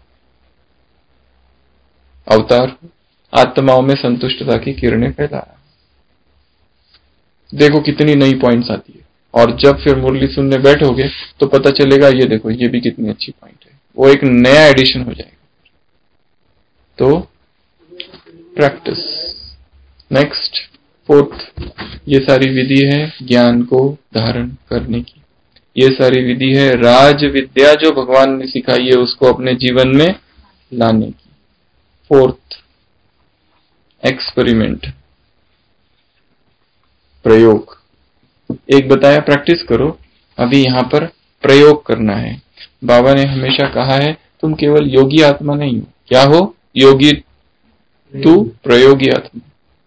[SPEAKER 1] अवतार हूं, आत्माओं में संतुष्टता की किरणें फैला रहा। देखो कितनी नई पॉइंट्स आती है। और जब फिर मुरली सुनने बैठोगे तो पता चलेगा, ये देखो ये भी कितनी अच्छी पॉइंट है, वो एक नया एडिशन हो जाएगा। तो प्रैक्टिस, नेक्स्ट, फोर्थ, ये सारी विधि है ज्ञान को धारण करने की। ये सारी विधि है राज विद्या जो भगवान ने सिखाई है उसको अपने जीवन में लाने की। फोर्थ, एक्सपेरिमेंट, प्रयोग। एक बताया प्रैक्टिस करो, अभी यहाँ पर प्रयोग करना है। बाबा ने हमेशा कहा है तुम केवल योगी आत्मा नहीं हो। क्या हो? योगी तू प्रयोगी आत्मा।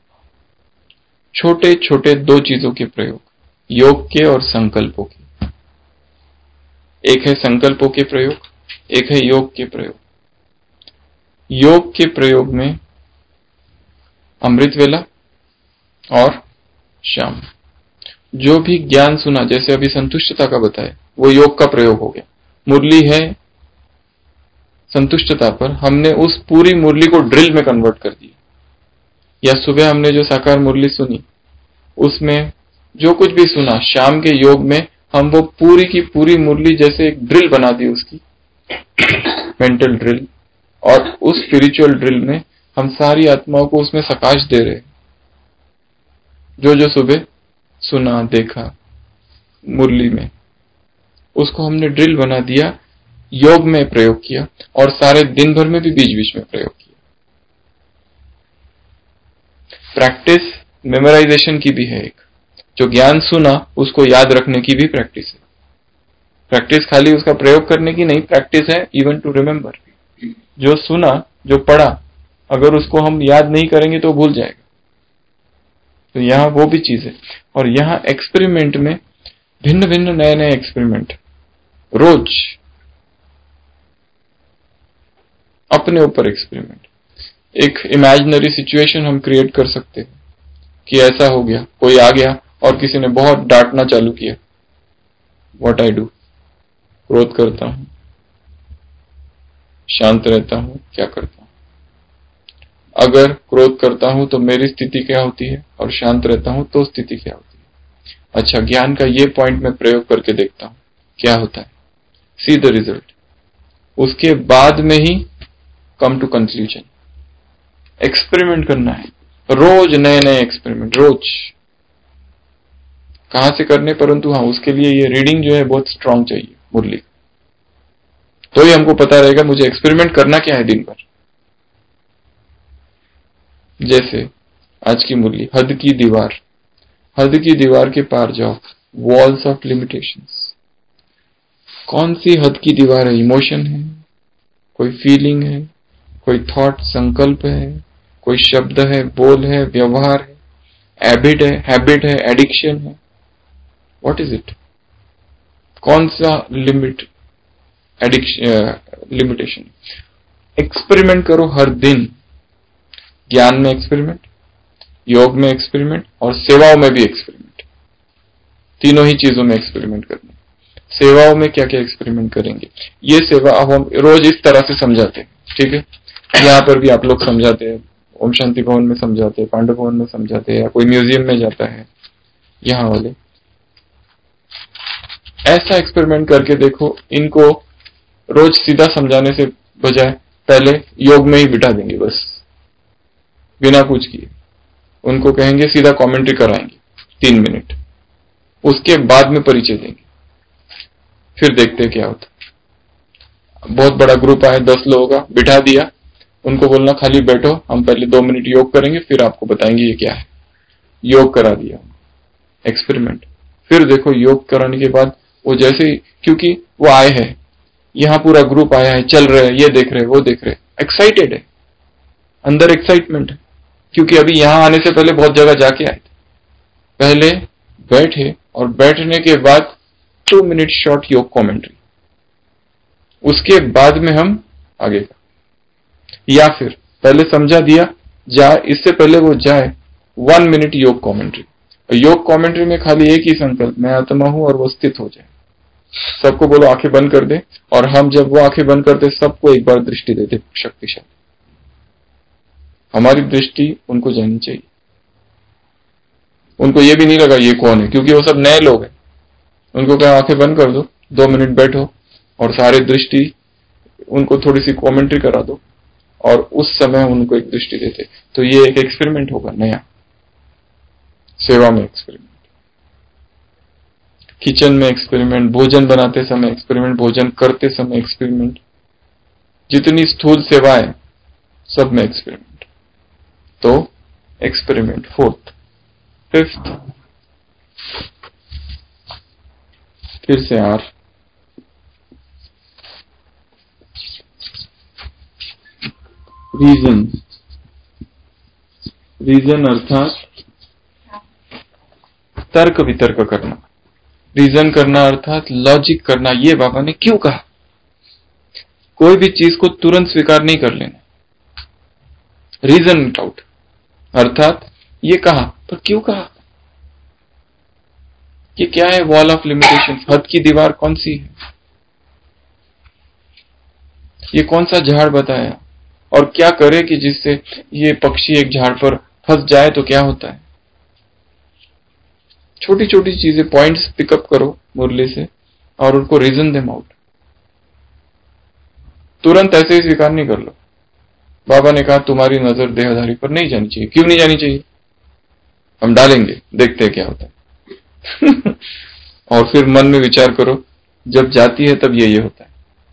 [SPEAKER 1] छोटे छोटे दो चीजों के प्रयोग, योग के और संकल्पों के। एक है संकल्पों के प्रयोग, एक है योग के प्रयोग। योग के प्रयोग में अमृत वेला और शाम, जो भी ज्ञान सुना, जैसे अभी संतुष्टता का बताया, वो योग का प्रयोग हो गया। मुरली है संतुष्टता पर, हमने उस पूरी मुरली को ड्रिल में कन्वर्ट कर दिया। या सुबह हमने जो साकार मुरली सुनी, उसमें जो कुछ भी सुना, शाम के योग में हम वो पूरी की पूरी मुरली जैसे एक ड्रिल बना दी उसकी, मेंटल ड्रिल। और उस स्पिरिचुअल ड्रिल में हम सारी आत्माओं को उसमें सकाश दे रहे, जो जो सुबह सुना देखा मुरली में, उसको हमने ड्रिल बना दिया, योग में प्रयोग किया, और सारे दिन भर में भी बीच बीच में प्रयोग किया। प्रैक्टिस मेमोराइजेशन की भी है एक, जो ज्ञान सुना उसको याद रखने की भी प्रैक्टिस है। प्रैक्टिस खाली उसका प्रयोग करने की नहीं, प्रैक्टिस है इवन टू रिमेम्बर। जो सुना, जो पढ़ा, अगर उसको हम याद नहीं करेंगे तो भूल जाएगा। तो यहाँ वो भी चीज है। और यहाँ एक्सपेरिमेंट में भिन्न भिन्न नए नए एक्सपेरिमेंट, रोज अपने ऊपर एक्सपेरिमेंट। एक इमेजिनरी सिचुएशन हम क्रिएट कर सकते हैं कि ऐसा हो गया, कोई आ गया और किसी ने बहुत डांटना चालू किया। What I do? क्रोध करता हूं, शांत रहता हूं, क्या करता हूं? अगर क्रोध करता हूं तो मेरी स्थिति क्या होती है, और शांत रहता हूं तो स्थिति क्या होती है? अच्छा, ज्ञान का ये पॉइंट मैं प्रयोग करके देखता हूं क्या होता है, सी द रिजल्ट। उसके बाद में ही कम टू कंक्लूजन। एक्सपेरिमेंट करना है, रोज नए नए एक्सपेरिमेंट, रोज। कहां से करने, परंतु हाँ, उसके लिए ये रीडिंग जो है बहुत स्ट्रांग चाहिए मुरली, तो ही हमको पता रहेगा मुझे एक्सपेरिमेंट करना क्या है दिन भर। जैसे आज की मुरली, हद की दीवार, हद की दीवार के पार जाओ, वॉल्स ऑफ लिमिटेशंस। कौन सी हद की दीवार है? इमोशन है, कोई फीलिंग है, कोई थॉट संकल्प है, कोई शब्द है, बोल है, व्यवहार है, हैबिट है, एडिक्शन है। What is it? कौन सा लिमिटेशन? एक्सपेरिमेंट करो हर दिन। ज्ञान में एक्सपेरिमेंट, योग में एक्सपेरिमेंट, और सेवाओं में भी एक्सपेरिमेंट। तीनों ही चीजों में एक्सपेरिमेंट करना। सेवाओं में क्या क्या एक्सपेरिमेंट करेंगे, ये सेवा अब हम रोज इस तरह से समझाते हैं, ठीक है? यहाँ पर भी आप लोग समझाते हैं, ओम शांति भवन में समझाते हैं, पांडव भवन में समझाते हैं, या कोई म्यूजियम में जाता है, यहाँ वाले ऐसा एक्सपेरिमेंट करके देखो। इनको रोज सीधा समझाने से बजाय पहले योग में ही बिठा देंगे, बस बिना कुछ किए। उनको कहेंगे सीधा कमेंट्री कराएंगे 3 मिनट, उसके बाद में परिचय देंगे, फिर देखते हैं क्या होता। बहुत बड़ा ग्रुप आए 10 लोगों का, बिठा दिया, उनको बोलना खाली बैठो, हम पहले 2 मिनट योग करेंगे, फिर आपको बताएंगे ये क्या है। योग करा दिया, एक्सपेरिमेंट। फिर देखो योग कराने के बाद वो जैसे ही, क्योंकि वो आए हैं, यहाँ पूरा ग्रुप आया है, चल रहे हैं, ये देख रहे, वो देख रहे, एक्साइटेड है, अंदर एक्साइटमेंट है, क्योंकि अभी यहाँ आने से पहले बहुत जगह जाके आए थे। पहले बैठे, और बैठने के बाद 2 मिनट शॉर्ट योग कमेंट्री, उसके बाद में हम आगे का। या फिर पहले समझा दिया, जाए, इससे पहले वो जाए 1 मिनट योग कमेंट्री। योग कमेंट्री में खाली एक ही संकल्प, मैं आत्मा हूं, और वो स्थित हो जाए। सबको बोलो आंखें बंद कर दे, और हम जब वो आंखें बंद करते सबको एक बार दृष्टि देते, शक्तिशाली। हमारी दृष्टि उनको जानी चाहिए, उनको ये भी नहीं लगा ये कौन है, क्योंकि वो सब नए लोग हैं। उनको कहा आंखें बंद कर दो, 2 मिनट बैठो, और सारे दृष्टि उनको थोड़ी सी कमेंट्री करा दो, और उस समय उनको एक दृष्टि देते। तो ये एक एक्सपेरिमेंट होगा नया। सेवा में एक्सपेरिमेंट, किचन में एक्सपेरिमेंट, भोजन बनाते समय एक्सपेरिमेंट, भोजन करते समय एक्सपेरिमेंट, जितनी स्थूल सेवा है सब में एक्सपेरिमेंट। तो एक्सपेरिमेंट फोर्थ। फिफ्थ, फिर से आर, रीजन। रीजन अर्थात तर्क वितर्क करना, रीजन करना अर्थात लॉजिक करना। ये बाबा ने क्यों कहा, कोई भी चीज को तुरंत स्वीकार नहीं कर लेना, रीजन इट आउट, अर्थात ये कहा पर क्यों कहा, ये क्या है, वॉल ऑफ लिमिटेशन, हद की दीवार कौन सी है, ये कौन सा झाड़ बताया, और क्या करे कि जिससे ये पक्षी एक झाड़ पर फंस जाए तो क्या होता है। छोटी छोटी चीजें, पॉइंट्स पिकअप करो मुरली से और उनको रीजन देम आउट। तुरंत ऐसे ही स्वीकार नहीं कर लो। बाबा ने कहा तुम्हारी नजर देहधारी पर नहीं जानी चाहिए, क्यों नहीं जानी चाहिए, हम डालेंगे, देखते हैं क्या होता है। और फिर मन में विचार करो, जब जाती है तब ये होता है,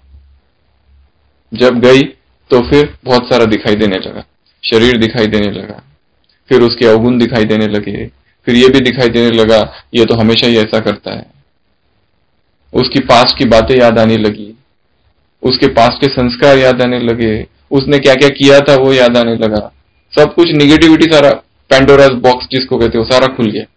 [SPEAKER 1] जब गई तो फिर बहुत सारा दिखाई देने लगा, शरीर दिखाई देने लगा, फिर उसके अवगुण दिखाई देने लगे, फिर ये भी दिखाई देने लगा ये तो हमेशा ही ऐसा करता है, उसकी पास्ट की बातें याद आने लगी, उसके पास्ट के संस्कार याद आने लगे, उसने क्या क्या किया था वो याद आने लगा, सब कुछ निगेटिविटी, सारा पैंडोरास बॉक्स जिसको कहते हो सारा खुल गया।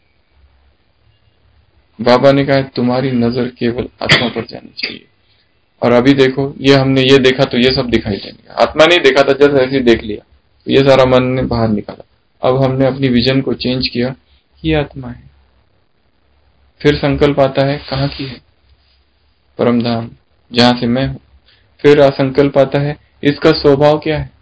[SPEAKER 1] बाबा ने कहा तुम्हारी नजर केवल आत्मा पर जानी चाहिए। और अभी देखो, ये हमने ये देखा तो ये सब दिखाई देने, आत्मा नहीं देखा था, जस्ट ऐसे देख लिया तो ये सारा मन ने बाहर निकाला। अब हमने अपनी विजन को चेंज किया, ये आत्मा है। फिर संकल्प आता है कहाँ की है, परमधाम जहां से मैं हूं। फिर संकल्प आता है इसका स्वभाव क्या है,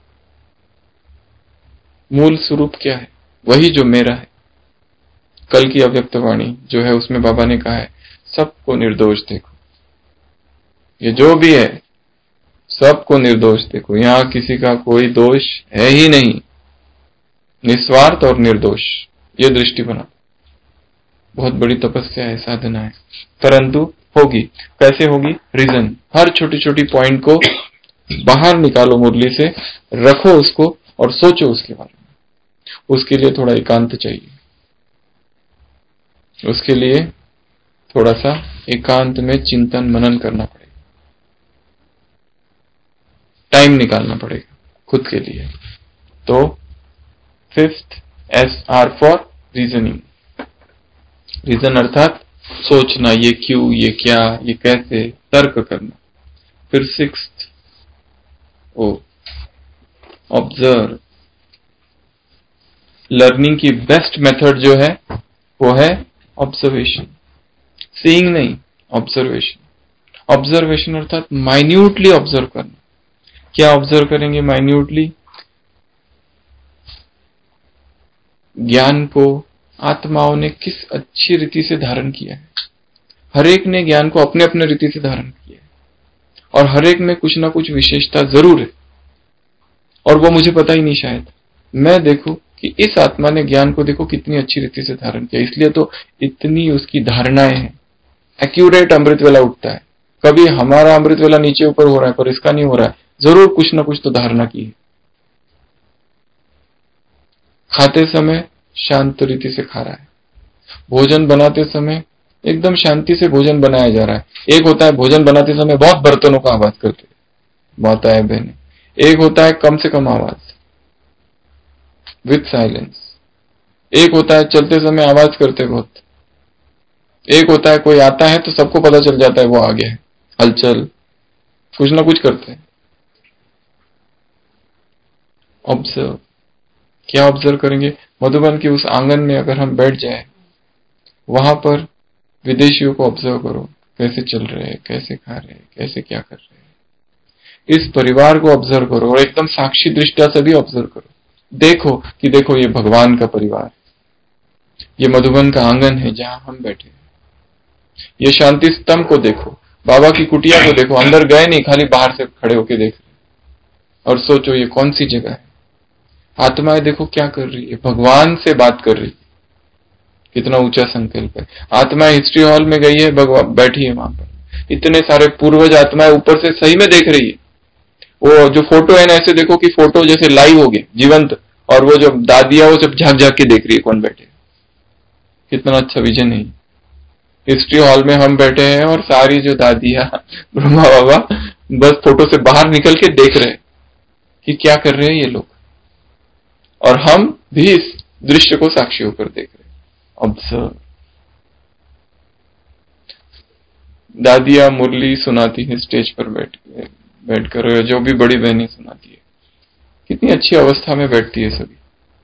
[SPEAKER 1] मूल स्वरूप क्या है, वही जो मेरा है। कल की अव्यक्त वाणी जो है उसमें बाबा ने कहा है सबको निर्दोष देखो, ये जो भी है सबको निर्दोष देखो, यहां किसी का कोई दोष है ही नहीं, निस्वार्थ और निर्दोष, ये दृष्टि बना। बहुत बड़ी तपस्या है, साधना है, परंतु होगी। कैसे होगी, रीजन, हर छोटी छोटी पॉइंट को बाहर निकालो मुरली से, रखो उसको और सोचो उसके बारे में। उसके लिए थोड़ा एकांत चाहिए, उसके लिए थोड़ा सा एकांत में चिंतन मनन करना पड़ेगा, टाइम निकालना पड़ेगा खुद के लिए। तो fifth, S R for reasoning, reason अर्थात सोचना, ये क्यों, ये क्या, ये कैसे, तर्क करना। फिर सिक्स्थ, ओ ऑब्जर्व, लर्निंग की बेस्ट मेथड जो है वो है ऑब्जर्वेशन, सीइंग नहीं, ऑब्जर्वेशन। ऑब्जर्वेशन अर्थात माइन्यूटली ऑब्जर्व करना। क्या ऑब्जर्व करेंगे माइन्यूटली, ज्ञान को आत्माओं ने किस अच्छी रीति से धारण किया है। हर एक ने ज्ञान को अपने अपने रीति से धारण किया है और हर एक में कुछ ना कुछ विशेषता जरूर है, और वो मुझे पता ही नहीं शायद। मैं देखूं कि इस आत्मा ने ज्ञान को देखो कितनी अच्छी रीति से धारण किया, इसलिए तो इतनी उसकी धारणाएं हैं, एक्यूरेट अमृत वेला उठता है। कभी हमारा अमृत वेला नीचे ऊपर हो रहा है पर इसका नहीं हो रहा है, जरूर कुछ ना कुछ तो धारणा की है। खाते समय शांत रीति से खा रहा है, भोजन बनाते समय एकदम शांति से भोजन बनाया जा रहा है। एक होता है भोजन बनाते समय बहुत बर्तनों का आवाज करते, माता है बहने, एक होता है कम से कम आवाज विथ साइलेंस, एक होता है चलते समय आवाज करते बहुत, एक होता है कोई आता है तो सबको पता चल जाता है वो आ गया है, हलचल कुछ ना कुछ करते हैं। ऑब्जर्व, क्या ऑब्जर्व करेंगे, मधुबन के उस आंगन में अगर हम बैठ जाए, वहां पर विदेशियों को ऑब्जर्व करो, कैसे चल रहे हैं, कैसे खा रहे हैं, कैसे क्या कर रहे हैं। इस परिवार को ऑब्जर्व करो और एकदम साक्षी दृष्टिया से भी ऑब्जर्व करो, देखो कि देखो ये भगवान का परिवार, ये मधुबन का आंगन है जहां हम बैठे, ये शांति स्तंभ को देखो, बाबा की कुटिया को देखो, अंदर गए नहीं, खाली बाहर से खड़े होके देख रहे और सोचो ये कौन सी जगह है। आत्माएं देखो क्या कर रही है, भगवान से बात कर रही है, कितना ऊंचा संकल्प है। आत्मा हिस्ट्री हॉल में गई है, भगवान बैठी है वहां पर, इतने सारे पूर्वज आत्माएं ऊपर से सही में देख रही है। वो जो फोटो है ना, ऐसे देखो कि फोटो जैसे लाइव हो गए, जीवंत, और वो जो दादियां वो सब झांक झांक के देख रही है कौन बैठे। कितना अच्छा विजन है। हिस्ट्री हॉल में हम बैठे हैं और सारी जो दादियां ब्रह्मा बाबा बस फोटो से बाहर निकल के देख रहे हैं कि क्या कर रहे हैं ये लोग, और हम भी इस दृश्य को साक्षी होकर देख रहे हैं। ऑब्जर्व। दादियां मुरली सुनाती है स्टेज पर बैठकर, जो भी बड़ी बहनें सुनाती है, कितनी अच्छी अवस्था में बैठती है सभी,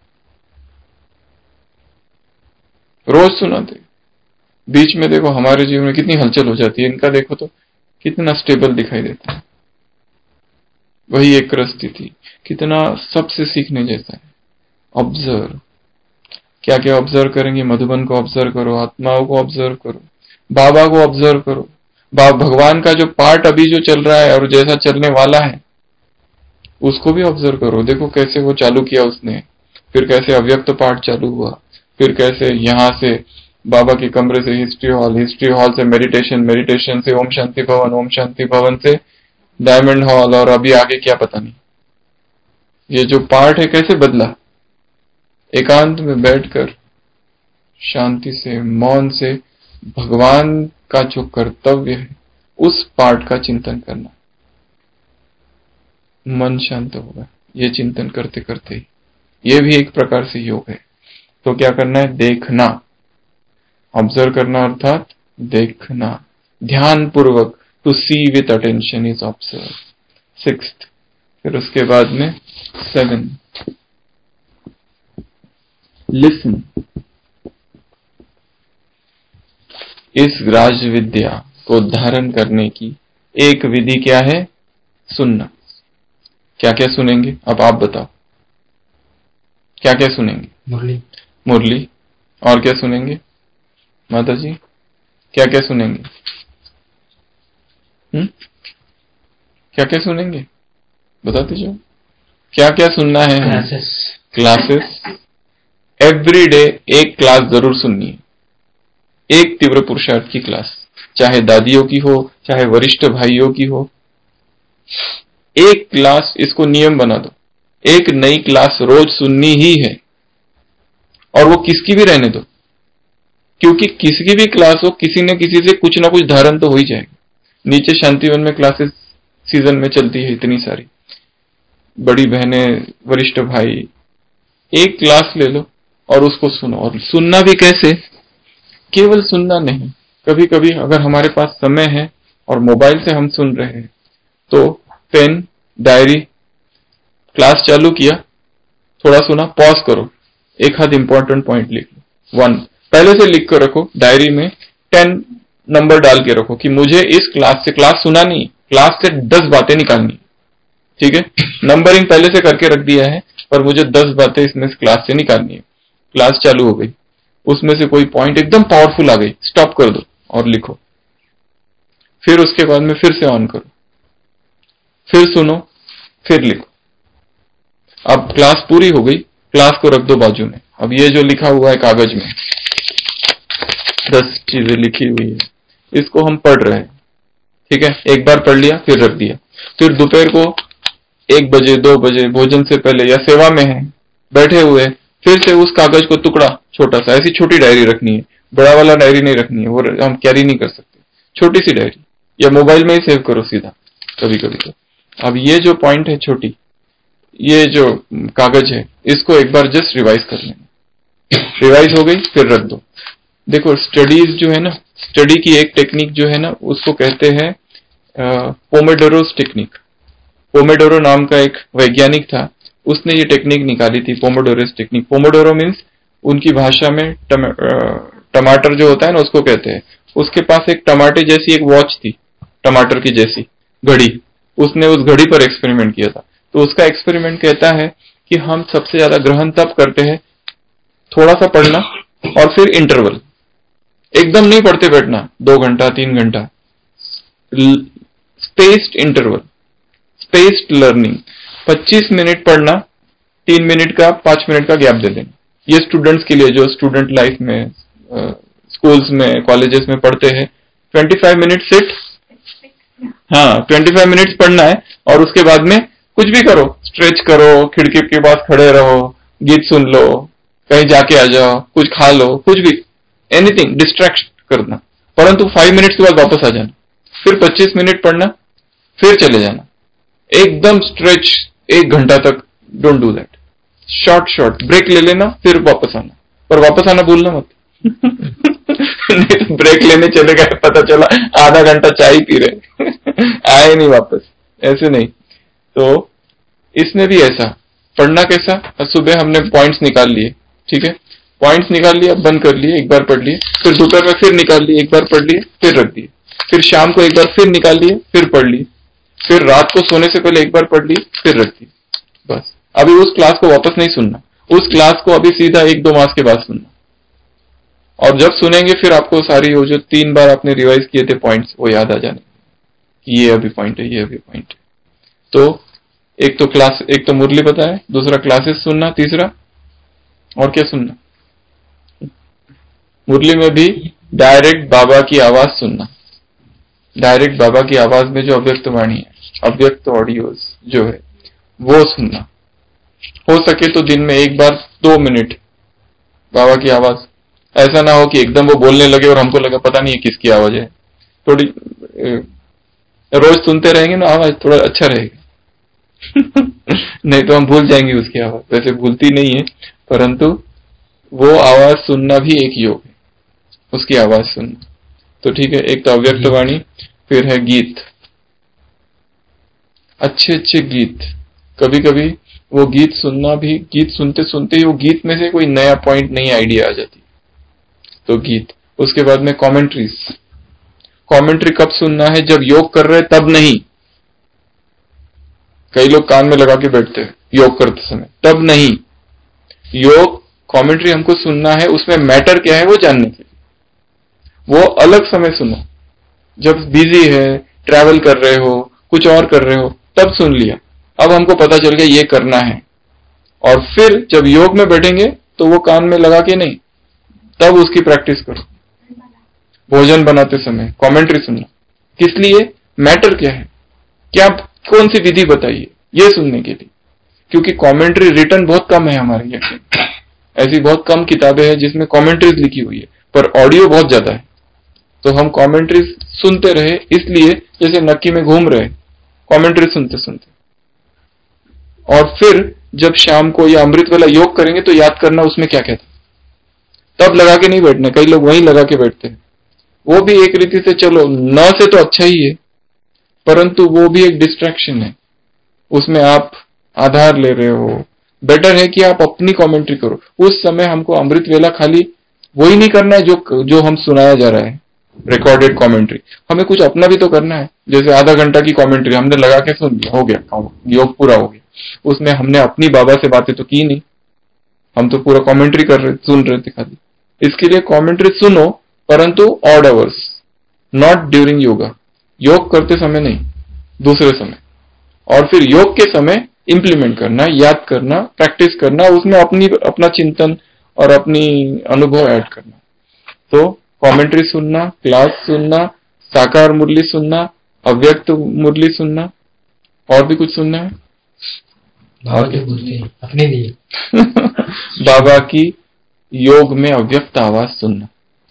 [SPEAKER 1] रोज सुनाते। बीच में देखो हमारे जीवन में कितनी हलचल हो जाती है, इनका देखो तो कितना स्टेबल दिखाई देता है। वही एक स्थिति, कितना सबसे सीखने जैसा है। ऑब्जर्व। क्या क्या ऑब्जर्व करेंगे? मधुबन को ऑब्जर्व करो, आत्माओं को ऑब्जर्व करो, बाबा को ऑब्जर्व करो, भगवान का जो पार्ट अभी जो चल रहा है और जैसा चलने वाला है उसको भी ऑब्जर्व करो। देखो कैसे वो चालू किया उसने, फिर कैसे अव्यक्त पार्ट चालू हुआ, फिर कैसे यहां से बाबा के कमरे से हिस्ट्री हॉल, हिस्ट्री हॉल से मेडिटेशन, मेडिटेशन से ओम शांति भवन, ओम शांति भवन से डायमंड हॉल, और अभी आगे क्या पता नहीं। ये जो पार्ट है कैसे बदला। एकांत में बैठकर शांति से, मौन से भगवान का जो कर्तव्य है उस पार्ट का चिंतन करना, मन शांत होगा ये चिंतन करते करते ही। ये भी एक प्रकार से योग है। तो क्या करना है? देखना, ऑब्जर्व करना, अर्थात देखना, ध्यान पूर्वक। To see with attention is observe. 6th, फिर उसके बाद में 7, लिसन। इस राज विद्या को धारण करने की एक विधि क्या है? सुनना। क्या क्या सुनेंगे? अब आप बताओ, क्या क्या सुनेंगे?
[SPEAKER 2] मुरली।
[SPEAKER 1] मुरली। और क्या सुनेंगे माता जी? क्या क्या सुनेंगे? क्या क्या सुनेंगे? बताते जाओ। क्या क्या सुनना है? क्लासेस। एवरी डे एक क्लास जरूर सुननी है, एक तीव्र पुरुषार्थ की क्लास, चाहे दादियों की हो चाहे वरिष्ठ भाइयों की हो, एक क्लास, इसको नियम बना दो। एक नई क्लास रोज सुननी ही है, और वो किसकी भी रहने दो, क्योंकि किसी की भी क्लास हो, किसी न किसी से कुछ ना कुछ धारण तो हो ही जाएगा। नीचे शांतिवन में क्लासेस सीजन में चलती है इतनी सारी, बड़ी बहनें, वरिष्ठ भाई, एक क्लास ले लो और उसको सुनो। और सुनना भी कैसे? केवल सुनना नहीं, कभी कभी अगर हमारे पास समय है और मोबाइल से हम सुन रहे हैं तो पेन, डायरी, क्लास चालू किया, थोड़ा सुना, पॉज करो, एक आध इंपॉर्टेंट पॉइंट लिख लो। 1 पहले से लिख कर रखो डायरी में, 10 नंबर डाल के रखो कि मुझे इस क्लास से, क्लास सुना नहीं, क्लास से 10 बातें निकालनी, ठीक है? नंबरिंग पहले से करके रख दिया है, पर मुझे 10 बातें इसमें क्लास से निकालनी है। क्लास चालू हो गई, उसमें से कोई पॉइंट एकदम पावरफुल आ गई, स्टॉप कर दो और लिखो। फिर उसके बाद में फिर से ऑन करो, फिर सुनो, फिर लिखो। अब क्लास पूरी हो गई, क्लास को रख दो बाजू में। अब ये जो लिखा हुआ है कागज में 10 चीजें लिखी हुई है, इसको हम पढ़ रहे हैं, ठीक है? एक बार पढ़ लिया, फिर रख दिया। फिर दोपहर को 1 बजे 2 बजे भोजन से पहले या सेवा में है बैठे हुए, फिर से उस कागज को टुकड़ा, छोटा सा, ऐसी छोटी डायरी रखनी है, बड़ा वाला डायरी नहीं रखनी है, वो हम कैरी नहीं कर सकते। छोटी सी डायरी, या मोबाइल में ही सेव करो सीधा कभी कभी तो। अब ये जो पॉइंट है छोटी, ये जो कागज है, इसको एक बार जस्ट रिवाइज कर लेना। रिवाइज हो गई, फिर रख दो। देखो स्टडीज जो है ना, स्टडी की एक टेक्निक जो है ना, उसको कहते हैं पोमेडोरोस टेक्निक। पोमेडोरो नाम का एक वैज्ञानिक था, उसने ये टेक्निक निकाली थी, पोमोडोरोस टेक्निक। पोमोडोरो मीन्स उनकी भाषा में टमाटर जो होता है ना उसको कहते हैं। उसके पास एक टमाटे जैसी एक वॉच थी, टमाटर की जैसी घड़ी, उसने उस घड़ी पर एक्सपेरिमेंट किया था। तो उसका एक्सपेरिमेंट कहता है कि हम सबसे ज्यादा ग्रहण तब करते हैं, थोड़ा सा पढ़ना और फिर इंटरवल, एकदम नहीं पढ़ते बैठना 2 घंटा 3 घंटा, spaced interval, spaced learning. 25 minute पढ़ना, 3 मिनट का 5 मिनट का गैप दे देना। ये स्टूडेंट्स के लिए जो स्टूडेंट लाइफ में स्कूल्स में कॉलेजेस में पढ़ते हैं, 25 मिनट सिट, हाँ 25 मिनट्स पढ़ना है, और उसके बाद में कुछ भी करो, स्ट्रेच करो, खिड़की के पास खड़े रहो, गीत सुन लो, कहीं जाके आ जाओ, कुछ खा लो, कुछ भी, एनीथिंग डिस्ट्रैक्ट करना, परंतु 5 मिनट्स के बाद वापस आ जाना, फिर 25 मिनट पढ़ना, फिर चले जाना, एकदम स्ट्रेच 1 घंटा तक। Don't do that, short short break ले लेना, फिर वापस आना, पर वापस आना भूलना मत। नहीं तो ब्रेक लेने चले गए, पता चला आधा घंटा चाय पी रहे, आए नहीं वापस, ऐसे नहीं। तो इसमें भी ऐसा पढ़ना कैसा, सुबह हमने पॉइंट्स निकाल लिए, ठीक है, पॉइंट्स निकाल लिए, अब बंद कर लिए, एक बार पढ़ लिए, फिर दोपहर में फिर निकाल लिए, एक बार पढ़ लिए, फिर रख दिए, फिर शाम को एक बार फिर निकाल लिए, फिर पढ़ लिए, फिर रात को सोने से पहले एक बार पढ़ ली, फिर रख दी, बस। अभी उस क्लास को वापस नहीं सुनना, उस क्लास को अभी सीधा 1-2 मास के बाद सुनना, और जब सुनेंगे फिर आपको सारी वो जो 3 बार आपने रिवाइज किए थे पॉइंट्स वो याद आ जाने, ये अभी पॉइंट है, ये अभी पॉइंट है। तो एक तो मुरली पता है, दूसरा क्लासेस सुनना, तीसरा और क्या सुनना, मुरली में भी डायरेक्ट बाबा की आवाज सुनना, डायरेक्ट बाबा की आवाज में जो अव्यक्त वाणी है, अव्यक्त ऑडियोज जो है वो सुनना, हो सके तो दिन में 1 बार 2 मिनट बाबा की आवाज, ऐसा ना हो कि एकदम वो बोलने लगे और हमको लगा पता नहीं है किसकी आवाज है, थोड़ी रोज सुनते रहेंगे ना आवाज, थोड़ा अच्छा रहेगा। नहीं तो हम भूल जाएंगे उसकी आवाज, वैसे भूलती नहीं है, परंतु वो आवाज सुनना भी एक योग है, उसकी आवाज सुनना। तो ठीक है, एक तो अव्यक्त वाणी, फिर है गीत, अच्छे अच्छे गीत, कभी कभी वो गीत सुनना भी, गीत सुनते सुनते ही वो गीत में से कोई नया पॉइंट, नई आइडिया आ जाती, तो गीत। उसके बाद में कमेंट्रीज, कमेंट्री कब सुनना है, जब योग कर रहे तब नहीं, कई लोग कान में लगा के बैठते हैं योग करते समय, तब नहीं, योग कमेंट्री हमको सुनना है, उसमें मैटर क्या है वो जानने के लिए, वो अलग समय सुनो, जब बिजी है, ट्रैवल कर रहे हो, कुछ और कर रहे हो, तब सुन लिया, अब हमको पता चल गया ये करना है, और फिर जब योग में बैठेंगे तो वो कान में लगा के नहीं, तब उसकी प्रैक्टिस करो। भोजन बनाते समय कमेंट्री सुनना, किस लिए, मैटर क्या है, क्या कौन सी विधि बताइए, ये सुनने के लिए, क्योंकि कमेंट्री रिटर्न बहुत कम है हमारे यहाँ, ऐसी बहुत कम किताबें हैं जिसमें कमेंट्रीज लिखी हुई है, पर ऑडियो बहुत ज्यादा है, तो हम कमेंट्रीज सुनते रहे, इसलिए जैसे नक्की में घूम रहे कमेंट्री सुनते सुनते, और फिर जब शाम को या अमृत वाला योग करेंगे तो याद करना उसमें क्या कहता, तब लगा के नहीं बैठना, कई लोग वहीं लगा के बैठते हैं, वो भी एक रीति से चलो न से तो अच्छा ही है, परंतु वो भी एक डिस्ट्रैक्शन है, उसमें आप आधार ले रहे हो, बेटर है कि आप अपनी कमेंट्री करो। उस समय हमको अमृत वेला खाली वही नहीं करना है जो हम सुनाया जा रहा है, रिकॉर्डेड कमेंट्री, हमें कुछ अपना भी तो करना है, जैसे आधा घंटा की कमेंट्री हमने लगा के सुन लिया, हो गया योग पूरा हो गया, उसमें हमने अपनी बाबा से बातें तो की नहीं, हम तो पूरा कमेंट्री कर रहे, सुन रहे थे खाली। इसके लिए कमेंट्री सुनो, परंतु odd hours, not during yoga, योग करते समय नहीं, दूसरे समय, और फिर योग के समय इंप्लीमेंट करना, याद करना, प्रैक्टिस करना, उसमें अपना चिंतन और अपनी अनुभव ऐड करना। तो कमेंट्री सुनना, क्लास सुनना, साकार मुरली सुनना, अव्यक्त मुरली सुनना, और भी कुछ सुनना है
[SPEAKER 2] अपने लिए।
[SPEAKER 1] बाबा की योग में अव्यक्त आवाज सुनना,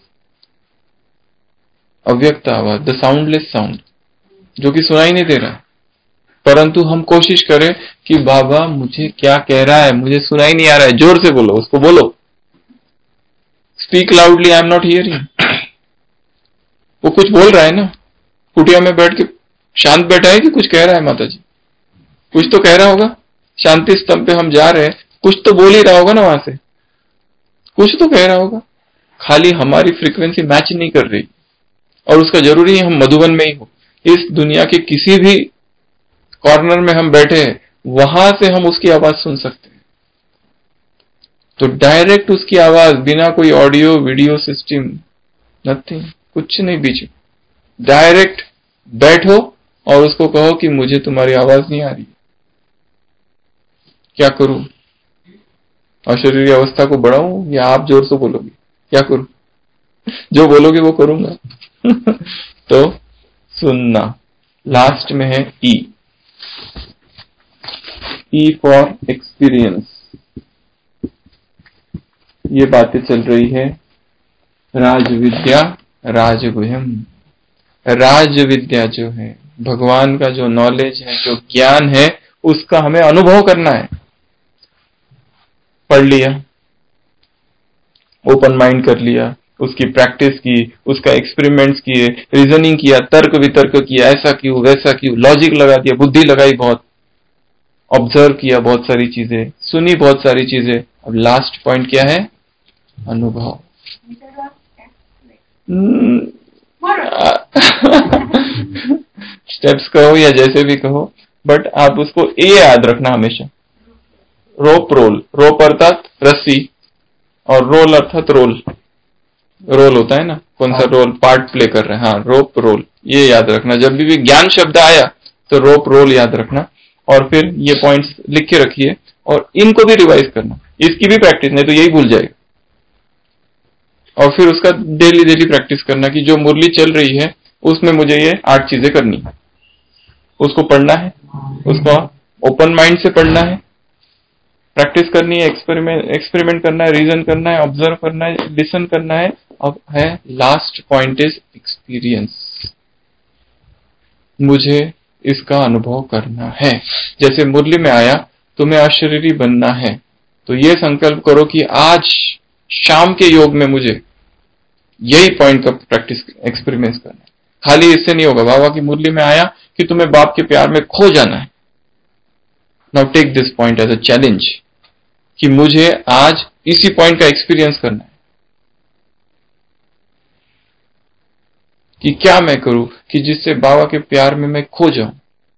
[SPEAKER 1] अव्यक्त आवाज, द साउंडलेस साउंड, जो कि सुनाई नहीं दे रहा, परंतु हम कोशिश करें कि बाबा मुझे क्या कह रहा है, मुझे सुनाई नहीं आ रहा है, जोर से बोलो, उसको बोलो, speak loudly, I am not hearing. वो कुछ बोल रहा है ना, कुटिया में बैठ के शांत बैठा है कि कुछ कह रहा है माता जी, कुछ तो कह रहा होगा, शांति स्तंभ पे हम जा रहे हैं, कुछ तो बोल ही रहा होगा ना, वहां से कुछ तो कह रहा होगा, खाली हमारी फ्रीक्वेंसी मैच नहीं कर रही, और उसका जरूरी है हम मधुबन में ही हो, इस दुनिया के किसी भी कॉर्नर में हम बैठे हैं, वहां से हम उसकी आवाज सुन सकते हैं। तो डायरेक्ट उसकी आवाज, बिना कोई ऑडियो वीडियो सिस्टम, नथिंग, कुछ नहीं बीच में, डायरेक्ट बैठो और उसको कहो कि मुझे तुम्हारी आवाज नहीं आ रही, क्या करूं, अशरीरी अवस्था को बढ़ाऊं या आप जोर से बोलोगे, क्या करूं, जो बोलोगे वो करूंगा। तो सुनना। लास्ट में है ई। E for experience. ये बातें चल रही है राज विद्या राजगुह्यम। राज विद्या जो है, भगवान का जो नॉलेज है, जो ज्ञान है, उसका हमें अनुभव करना है। पढ़ लिया, ओपन माइंड कर लिया, उसकी प्रैक्टिस की, उसका एक्सपेरिमेंट्स किए, रीजनिंग किया, तर्क वितर्क किया, ऐसा क्यों वैसा क्यों, लॉजिक लगा दिया, बुद्धि लगाई बहुत, ऑब्जर्व किया बहुत सारी चीजें, सुनी बहुत सारी चीजें। अब लास्ट पॉइंट क्या है? अनुभव। स्टेप्स कहो या जैसे भी कहो, बट आप उसको ए याद रखना हमेशा। रोप रोल, रोप अर्थात रस्सी, और रोल अर्थात रोल। रोल होता है ना, कौन सा रोल, पार्ट प्ले कर रहे हैं, हाँ, रोप रोल। ये याद रखना, जब भी ज्ञान शब्द आया तो रोप रोल याद रखना, और फिर ये पॉइंट्स लिख के रखिए, और इनको भी रिवाइज करना, इसकी भी प्रैक्टिस, नहीं तो यही भूल जाएगा। और फिर उसका डेली डेली प्रैक्टिस करना कि जो मुरली चल रही है उसमें मुझे ये 8 चीजें करनी है, उसको पढ़ना है, उसको ओपन माइंड से पढ़ना है, प्रैक्टिस करनी है, एक्सपेरिमेंट करना है, रीजन करना है, ऑब्जर्व करना है, लिसन करना है। अब है लास्ट पॉइंट इज एक्सपीरियंस। मुझे इसका अनुभव करना है। जैसे मुरली में आया तुम्हें अशरीरी बनना है, तो ये संकल्प करो कि आज शाम के योग में मुझे यही पॉइंट का प्रैक्टिस एक्सपेरिमेंट करना है। खाली इससे नहीं होगा। बाबा की मुरली में आया कि तुम्हें बाप के प्यार में खो जाना है। Now take this point as a challenge कि मुझे आज इसी पॉइंट का एक्सपीरियंस करना है कि क्या मैं करूं कि जिससे बाबा के प्यार में मैं खो जाऊं।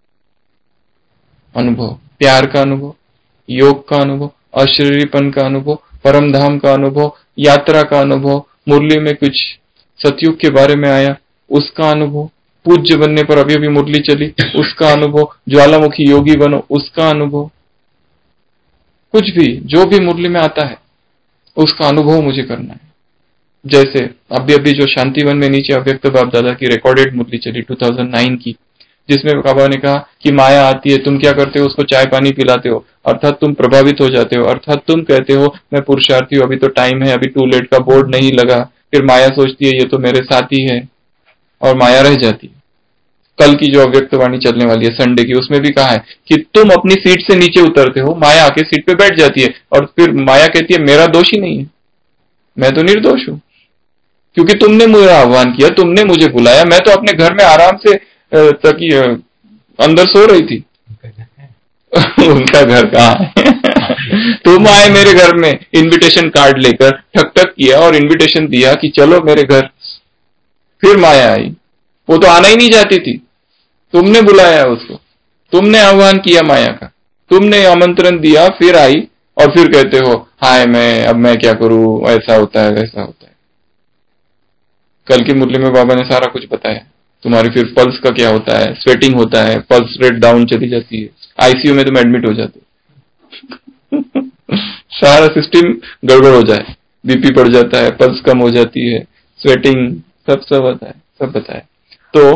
[SPEAKER 1] अनुभव, प्यार का अनुभव, योग का अनुभव, अशरीरीपन का अनुभव, परम धाम का अनुभव, यात्रा का अनुभव, मुरली में कुछ सतयुग के बारे में आया उसका अनुभव, पूज्य बनने पर अभी अभी मुरली चली उसका अनुभव, ज्वालामुखी योगी बनो उसका अनुभव, कुछ भी जो भी मुरली में आता है उसका अनुभव मुझे करना है। जैसे अभी अभी जो शांतिवन में नीचे अव्यक्त बाप दादा की रिकॉर्डेड मुरली चली 2009 की, जिसमें बाबा ने कहा कि माया आती है, तुम क्या करते हो, उसको चाय पानी पिलाते हो, अर्थात तुम प्रभावित हो जाते हो, अर्थात तुम कहते हो मैं पुरुषार्थी हूं, अभी तो टाइम है, अभी टू लेट का बोर्ड नहीं लगा, फिर माया सोचती है ये तो मेरे साथी है, और माया रह जाती है। कल की जो अव्यक्त वाणी चलने वाली है संडे की, उसमें भी कहा है कि तुम अपनी सीट से नीचे उतरते हो, माया आके सीट पे बैठ जाती है, और फिर माया कहती है मेरा दोष ही नहीं है, मैं तो निर्दोष हूं, क्योंकि तुमने मुझे आह्वान किया, तुमने मुझे बुलाया, मैं तो अपने घर में आराम से तकी अंदर सो रही थी। उनका घर कहाँ है? तुम आए मेरे घर में इनविटेशन कार्ड लेकर, ठक ठक किया और इनविटेशन दिया कि चलो मेरे घर, फिर माया आई। वो तो आना ही नहीं चाहती थी, तुमने बुलाया उसको, तुमने आह्वान किया माया का, तुमने आमंत्रण दिया, फिर आई, और फिर कहते हो हाय अब मैं क्या करूं, ऐसा होता है वैसा होता है। कल की मुरली में बाबा ने सारा कुछ बताया, तुम्हारी फिर पल्स का क्या होता है, स्वेटिंग होता है, पल्स रेट डाउन चली जाती है, आईसीयू में तुम एडमिट हो जाते हो। सारा सिस्टम गड़बड़ हो जाए, बीपी बढ़ जाता है, पल्स कम हो जाती है, स्वेटिंग, सब होता है, सब बताया। तो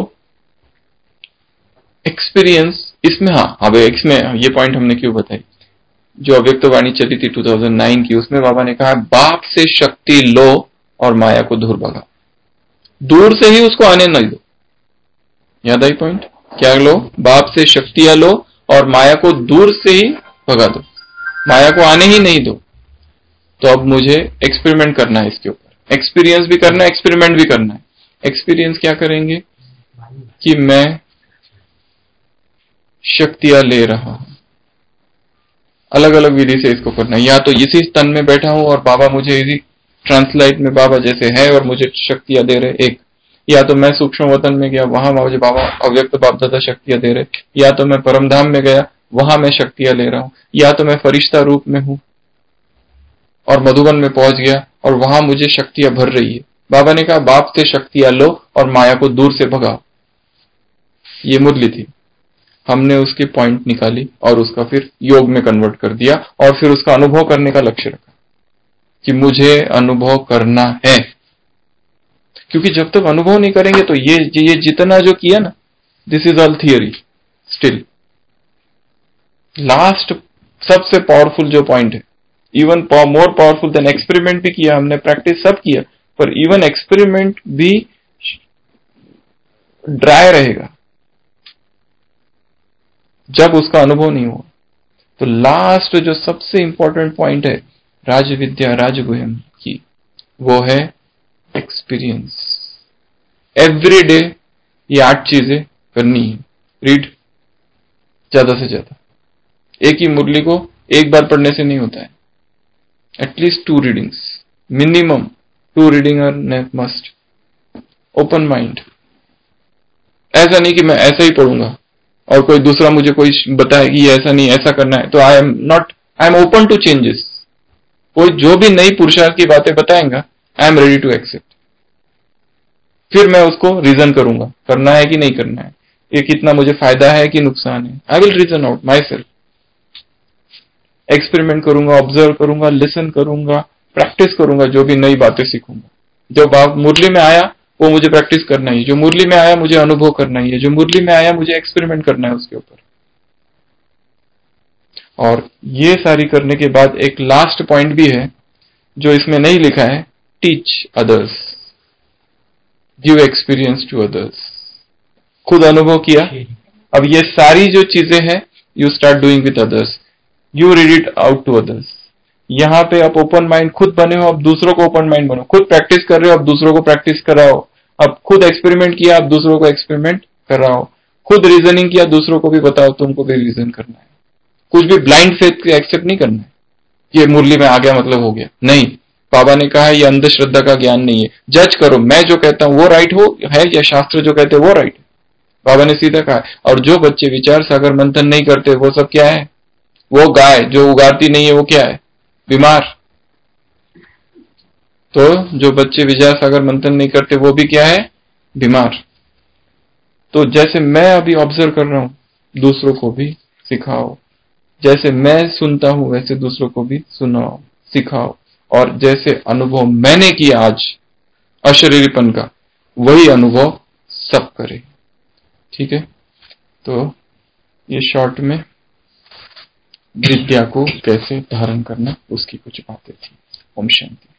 [SPEAKER 1] एक्सपीरियंस इसमें, हाँ, अब इसमें ये पॉइंट हमने क्यों बताई, जो अव्यक्त वाणी चली थी 2009 की, उसमें बाबा ने कहा बाप से शक्ति लो और माया को दूर भगाओ, दूर से ही उसको आने नहीं दो। याद आई पॉइंट? क्या लो? बाप से शक्तियां लो और माया को दूर से ही भगा दो, माया को आने ही नहीं दो। तो अब मुझे एक्सपेरिमेंट करना है इसके ऊपर, एक्सपीरियंस भी करना है, एक्सपेरिमेंट भी करना है। एक्सपीरियंस क्या करेंगे कि मैं शक्तियां ले रहा हूं, अलग अलग विधि से इसको करना है। या तो इसी तन में बैठा हूं और बाबा मुझे इसी ट्रांसलाइट में बाबा जैसे है और मुझे शक्तियां दे रहे, एक। या तो मैं सूक्ष्म वतन में गया, वहां मुझे बाबा अव्यक्त बाप दादा शक्तियां दे रहे, या तो मैं परम धाम में गया, वहां मैं शक्तियां ले रहा हूं, या तो मैं फरिश्ता रूप में हूं और मधुबन में पहुंच गया और वहां मुझे शक्तियां भर रही है। बाबा ने कहा बाप से शक्तियां लो और माया को दूर से भगाओ। ये मुरली थी, हमने उसकी पॉइंट निकाली और उसका फिर योग में कन्वर्ट कर दिया, और फिर उसका अनुभव करने का लक्ष्य रखा कि मुझे अनुभव करना है। क्योंकि जब तक अनुभव नहीं करेंगे तो ये जितना जो किया ना, this is all theory. Still last सबसे पावरफुल जो पॉइंट है, even more powerful than experiment भी किया हमने, प्रैक्टिस सब किया, पर इवन एक्सपेरिमेंट भी ड्राई रहेगा जब उसका अनुभव नहीं हुआ। तो लास्ट जो सबसे इंपॉर्टेंट पॉइंट है राजविद्या राजगुह्यम की, वो है एक्सपीरियंस। एवरी डे ये 8 चीजें करनी है। रीड ज्यादा से ज्यादा, एक ही मुरली को एक बार पढ़ने से नहीं होता है, at least 2 readings minimum, 2 reading are must. Open mind, ऐसा नहीं कि मैं ऐसा ही पढ़ूंगा और कोई दूसरा मुझे कोई बताए कि ये ऐसा नहीं ऐसा करना है, तो I am not, I am open to changes. कोई जो भी नई पुरुषार्थ की बातें बताएगा, I am ready to accept. फिर मैं उसको रीजन करूंगा, करना है कि नहीं करना है, ये कितना मुझे फायदा है कि नुकसान है। I will reason out myself. Experiment करूंगा, ऑब्जर्व करूंगा, लिसन करूंगा, प्रैक्टिस करूंगा, जो भी नई बातें सीखूंगा। जो मुरली में आया वो मुझे प्रैक्टिस करना ही, जो मुरली में आया मुझे अनुभव करना ही है, जो मुरली में आया मुझे एक्सपेरिमेंट करना है उसके ऊपर। और ये सारी करने के बाद एक लास्ट पॉइंट भी है जो इसमें नहीं लिखा है, teach others, give experience to others. खुद अनुभव किया, अब ये सारी जो चीजें हैं you start doing with others, you read it out to others. यहाँ पे आप ओपन माइंड खुद बने हो, अब दूसरों को ओपन माइंड बनो। खुद प्रैक्टिस कर रहे हो, अब दूसरों को प्रैक्टिस कराओ। अब खुद एक्सपेरिमेंट किया, अब दूसरों को एक्सपेरिमेंट कराओ। खुद रीजनिंग किया, दूसरों को भी बताओ तुमको भी रीजन करना है। कुछ भी ब्लाइंड फेथ एक्सेप्ट नहीं करना है, ये मुरली में आ गया मतलब हो गया, नहीं। बाबा ने कहा ये अंधश्रद्धा का ज्ञान नहीं है। जज करो, मैं जो कहता हूं वो राइट हो है या शास्त्र जो कहते हैं वो राइट है। बाबा ने सीधा कहा। और जो बच्चे विचार सागर मंथन नहीं करते वो सब क्या है, वो गाय जो उगाती नहीं है वो क्या है, बीमार। तो जो बच्चे विचार सागर मंथन नहीं करते वो भी क्या है, बीमार। तो जैसे मैं अभी ऑब्जर्व कर रहा हूं, दूसरों को भी सिखाओ। जैसे मैं सुनता हूं वैसे दूसरों को भी सुनाओ, सिखाओ। और जैसे अनुभव मैंने किया आज अशरीरीपन का, वही अनुभव सब करे। ठीक है, तो ये शॉर्ट में विद्या को कैसे धारण करना उसकी कुछ बातें थी। ओम शांति।